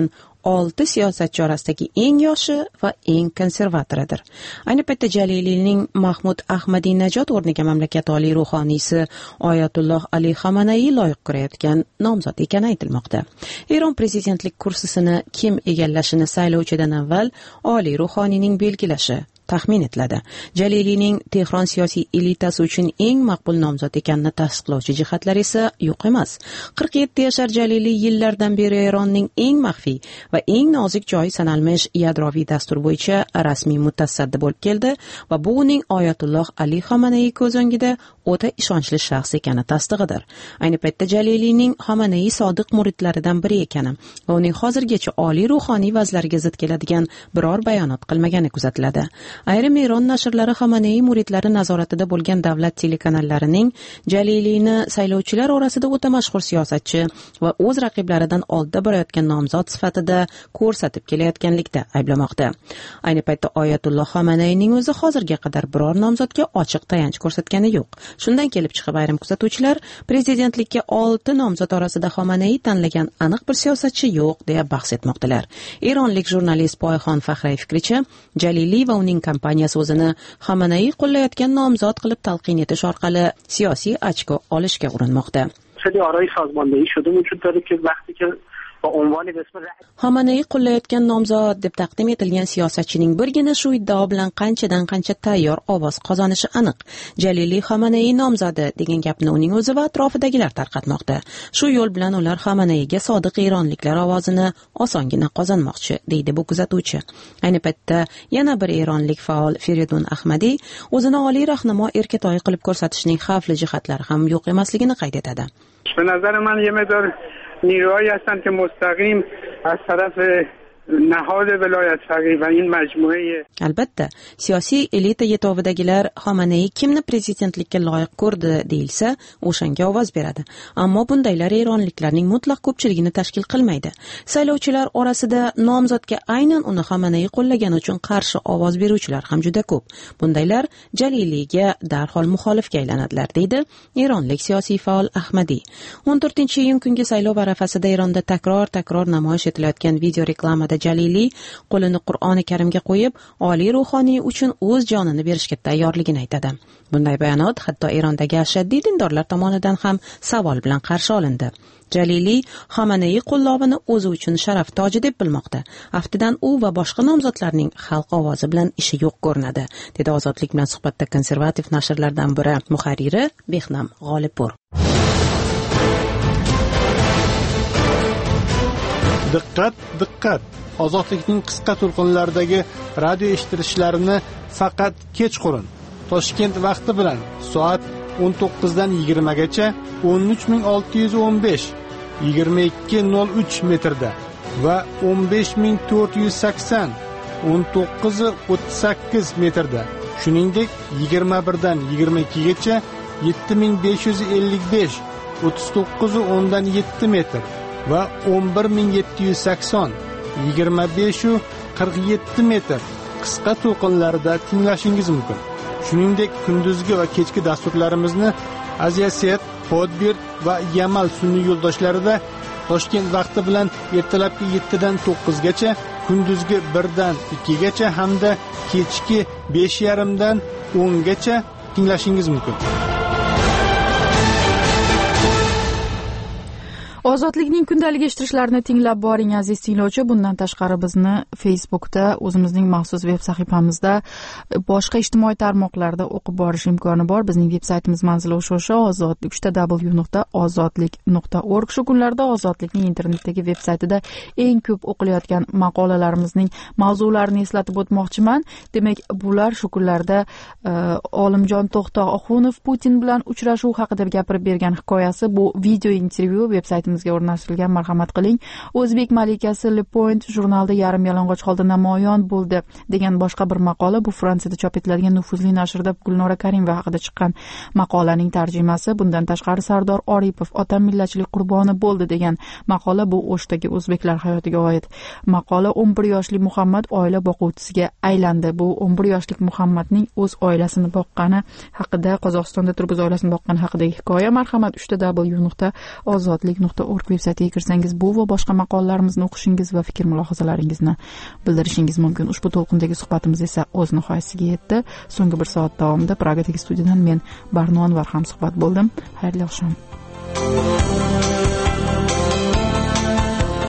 6 siyosatchi orasidagi eng yoshi va eng konservatoridir. Ayni paytda Jaliliyning Mahmud Ahmadinajod o'rniga mamlakat oliy ruhoniysi Oyatulloh Ali Xamenei loyiq ko'rayotgan nomzod ekani aytilmoqda. Eron prezidentlik kursisini kim egallashini saylovchidan avval oliy ruhoniyning belgilashi taxmin etiladi. Jaliliyning Tehron siyosiy elitasi uchun eng maqbul nomzod ekanini tasdiqlovchi jihatlar esa yo'q emas. 47 yashar Jaliliy yillardan beri Eronning eng maxfiy va eng nozik joyi sanalmish yadroviy dastur bo'yicha rasmiy mutasaddi bo'lib keldi va bu uning Oyatulloh Ali Xamenei ko'z o'ngida o'ta ishonchli shaxs ekani tasdig'idir. Ayni paytda Jaliliyning Xamenei sodiq muridlaridan biri ekani va uning hozirgacha oliy ruhoniy vazlariga zid keladigan biror bayonot qilmagani kuzatiladi. Ayrim Eron nashrlari Xamenei muridlari nazoratida bo'lgan davlat telekanallarining Jaliliyni saylovchilar orasida o'ta mashhur siyosatchi va o'z raqiblaridan oldida borayotgan nomzod sifatida ko'rsatib kelayotganlikda ayblamoqda. Ayni paytda Oyatulloh Xameneining o'zi hozirga qadar biror nomzodga ochiq tayanch ko'rsatgani yo'q. Shundan kelib chiqib ayrim kuzatuvchilar prezidentlikka 6 nomzod orasida Xamenei tanlagan aniq bir siyosatchi yo'q deya bahs etmoqdalar. Eronlik jurnalist Boyxon Faxray fikricha, Jaliliy va uning kompaniyasi o'zini Xamenei qo'llayotgan nomzod qilib talqin etish orqali siyosiy ochko olishga urinmoqda. Xamenei qo'llayotgan nomzod deb taqdim etilgan siyosatchining birgina shu iddao bilan qanchadan qancha tayyor ovoz qozonishi aniq. Jaliliy Xamenei nomzodi degan gapni uning o'zi va atrofidagilar tarqatmoqda. Shu yo'l bilan ular Xameneiga sodiq eronliklar ovozini osongina qozonmoqchi, deydi bu kuzatuvchi. Ayni paytda yana bir eronlik faol Feridun Ahmadiy o'zini oliy rahnamo erkatoyi qilib ko'rsatishning xavfli jihatlari ham yo'q emasligini qayd etadi. به نظر من یه مقدار نیروهایی هستند که مستقیم از طرف nahod viloyat faqih va in majmuiye. Albatta, siyosiy elita yetovidagilar Xamenei kimni prezidentlikka loyiq ko'rdi deyilsa, o'shanga ovoz beradi. Ammo bundaylar eronliklarning mutlaq ko'pchiligini tashkil qilmaydi. Saylovchilar orasida nomzodga aynan uni Xamenei qo'llagani uchun qarshi ovoz beruvchilar ham juda ko'p. Bundaylar Jaliliyga darhol muxolifga aylanadilar, deydi eronlik siyosiy faol Ahmadiy. 14-iyun kungi saylov arafasida Eronda takror namoyish etilayotgan video reklamada Jaliliy qo'lini Qur'oni Karimga qo'yib, oliy ruhoniy uchun o'z jonini berishga tayyorligini aytadi. Bunday bayonot hatto Erondagi ashaddiy dindorlar tomonidan ham savol bilan qarshi olindi. Jaliliy Xamenei qo'llovini o'zi uchun sharaf toji deb bilmoqda. Aftidan u va boshqa nomzodlarning xalq ovozi bilan ishi yo'q ko'rinadi, dedi Ozodlik bilan suhbatda konservativ nashrlardan biri muharriri Behnam G'olibpur. Diqqat! Ozodlikning qisqa to'lqinlaridagi radio eshitilishlarini faqat kechqurun Toshkent vaqti bilan soat 19 dan 20 gacha 13615 22:03 metrda va 15480 19:38 metrda, shuningdek 21 dan 22 gacha 7555 39:10 metr va 11780 25:47 metr qisqa to'lqinlarida tinglashingiz mumkin. Shuningdek, kunduzgi va kechki dasturlarimizni Aziyaset, Podbir va Yamal sun'iy yo'ldoshlarida Toshkent vaqti bilan ertalabki 7 dan 9 gacha, kunduzgi 1 dan 2 gacha hamda kechki 5:30 dan 10 gacha tinglashingiz mumkin. Ozodlikning kundalik eshitishlarini tinglab boring aziz tinglovchi. Bundan tashqari bizni Facebookda, o'zimizning maxsus veb sahifamizda, boshqa ijtimoiy tarmoqlarda o'qib borish imkoni bor. Bizning veb saytimiz manzili o'sha ozodlik w.ozodlik.org. Shu kunlarda Ozodlikning internetdagi veb saytida eng ko'p o'qilayotgan maqolalarimizning mavzularini eslatib o'tmoqchiman. Demak, bular shu kunlarda Olimjon To'xtaxunov Putin bilan uchrashuv haqida gapirib bergan hikoyasi. Bu video intervyu veb saytimizga o'rnatilgan. Marhamat qiling. O'zbek malikasi Le Point jurnalida yarim yalang'och holda namoyon bo'ldi degan boshqa bir maqola. Bu Fransiyada chop etiladigan nufuzli nashrda Gulnora Karimova haqida chiqqan maqolaning tarjimasi. Bundan tashqari Sardor Oripov otam millatchilik qurboni bo'ldi degan maqola. Bu O'shdagi o'zbeklar hayotiga oid maqola. 11 yoshli Muhammad oila boquvchisiga aylandi. Bu 11 yoshlik Muhammadning o'z oilasini boqqani haqida, Qozog'istonda turib o'z oilasini boqqani haqidagi hikoya. Marhamat w.ozodlik.org veb saytiga kirsangiz bu va boshqa maqolalarimizni o'qishingiz va fikr mulohazalaringizni bildirishingiz mumkin. Ushbu to'lqindagi suhbatimiz esa o'z nihoyasiga yetdi. So'nggi 1 soat davomida Pragadagi studiyadan men Barno Anvar ham suhbat bo'ldim. Xayrli oqshom.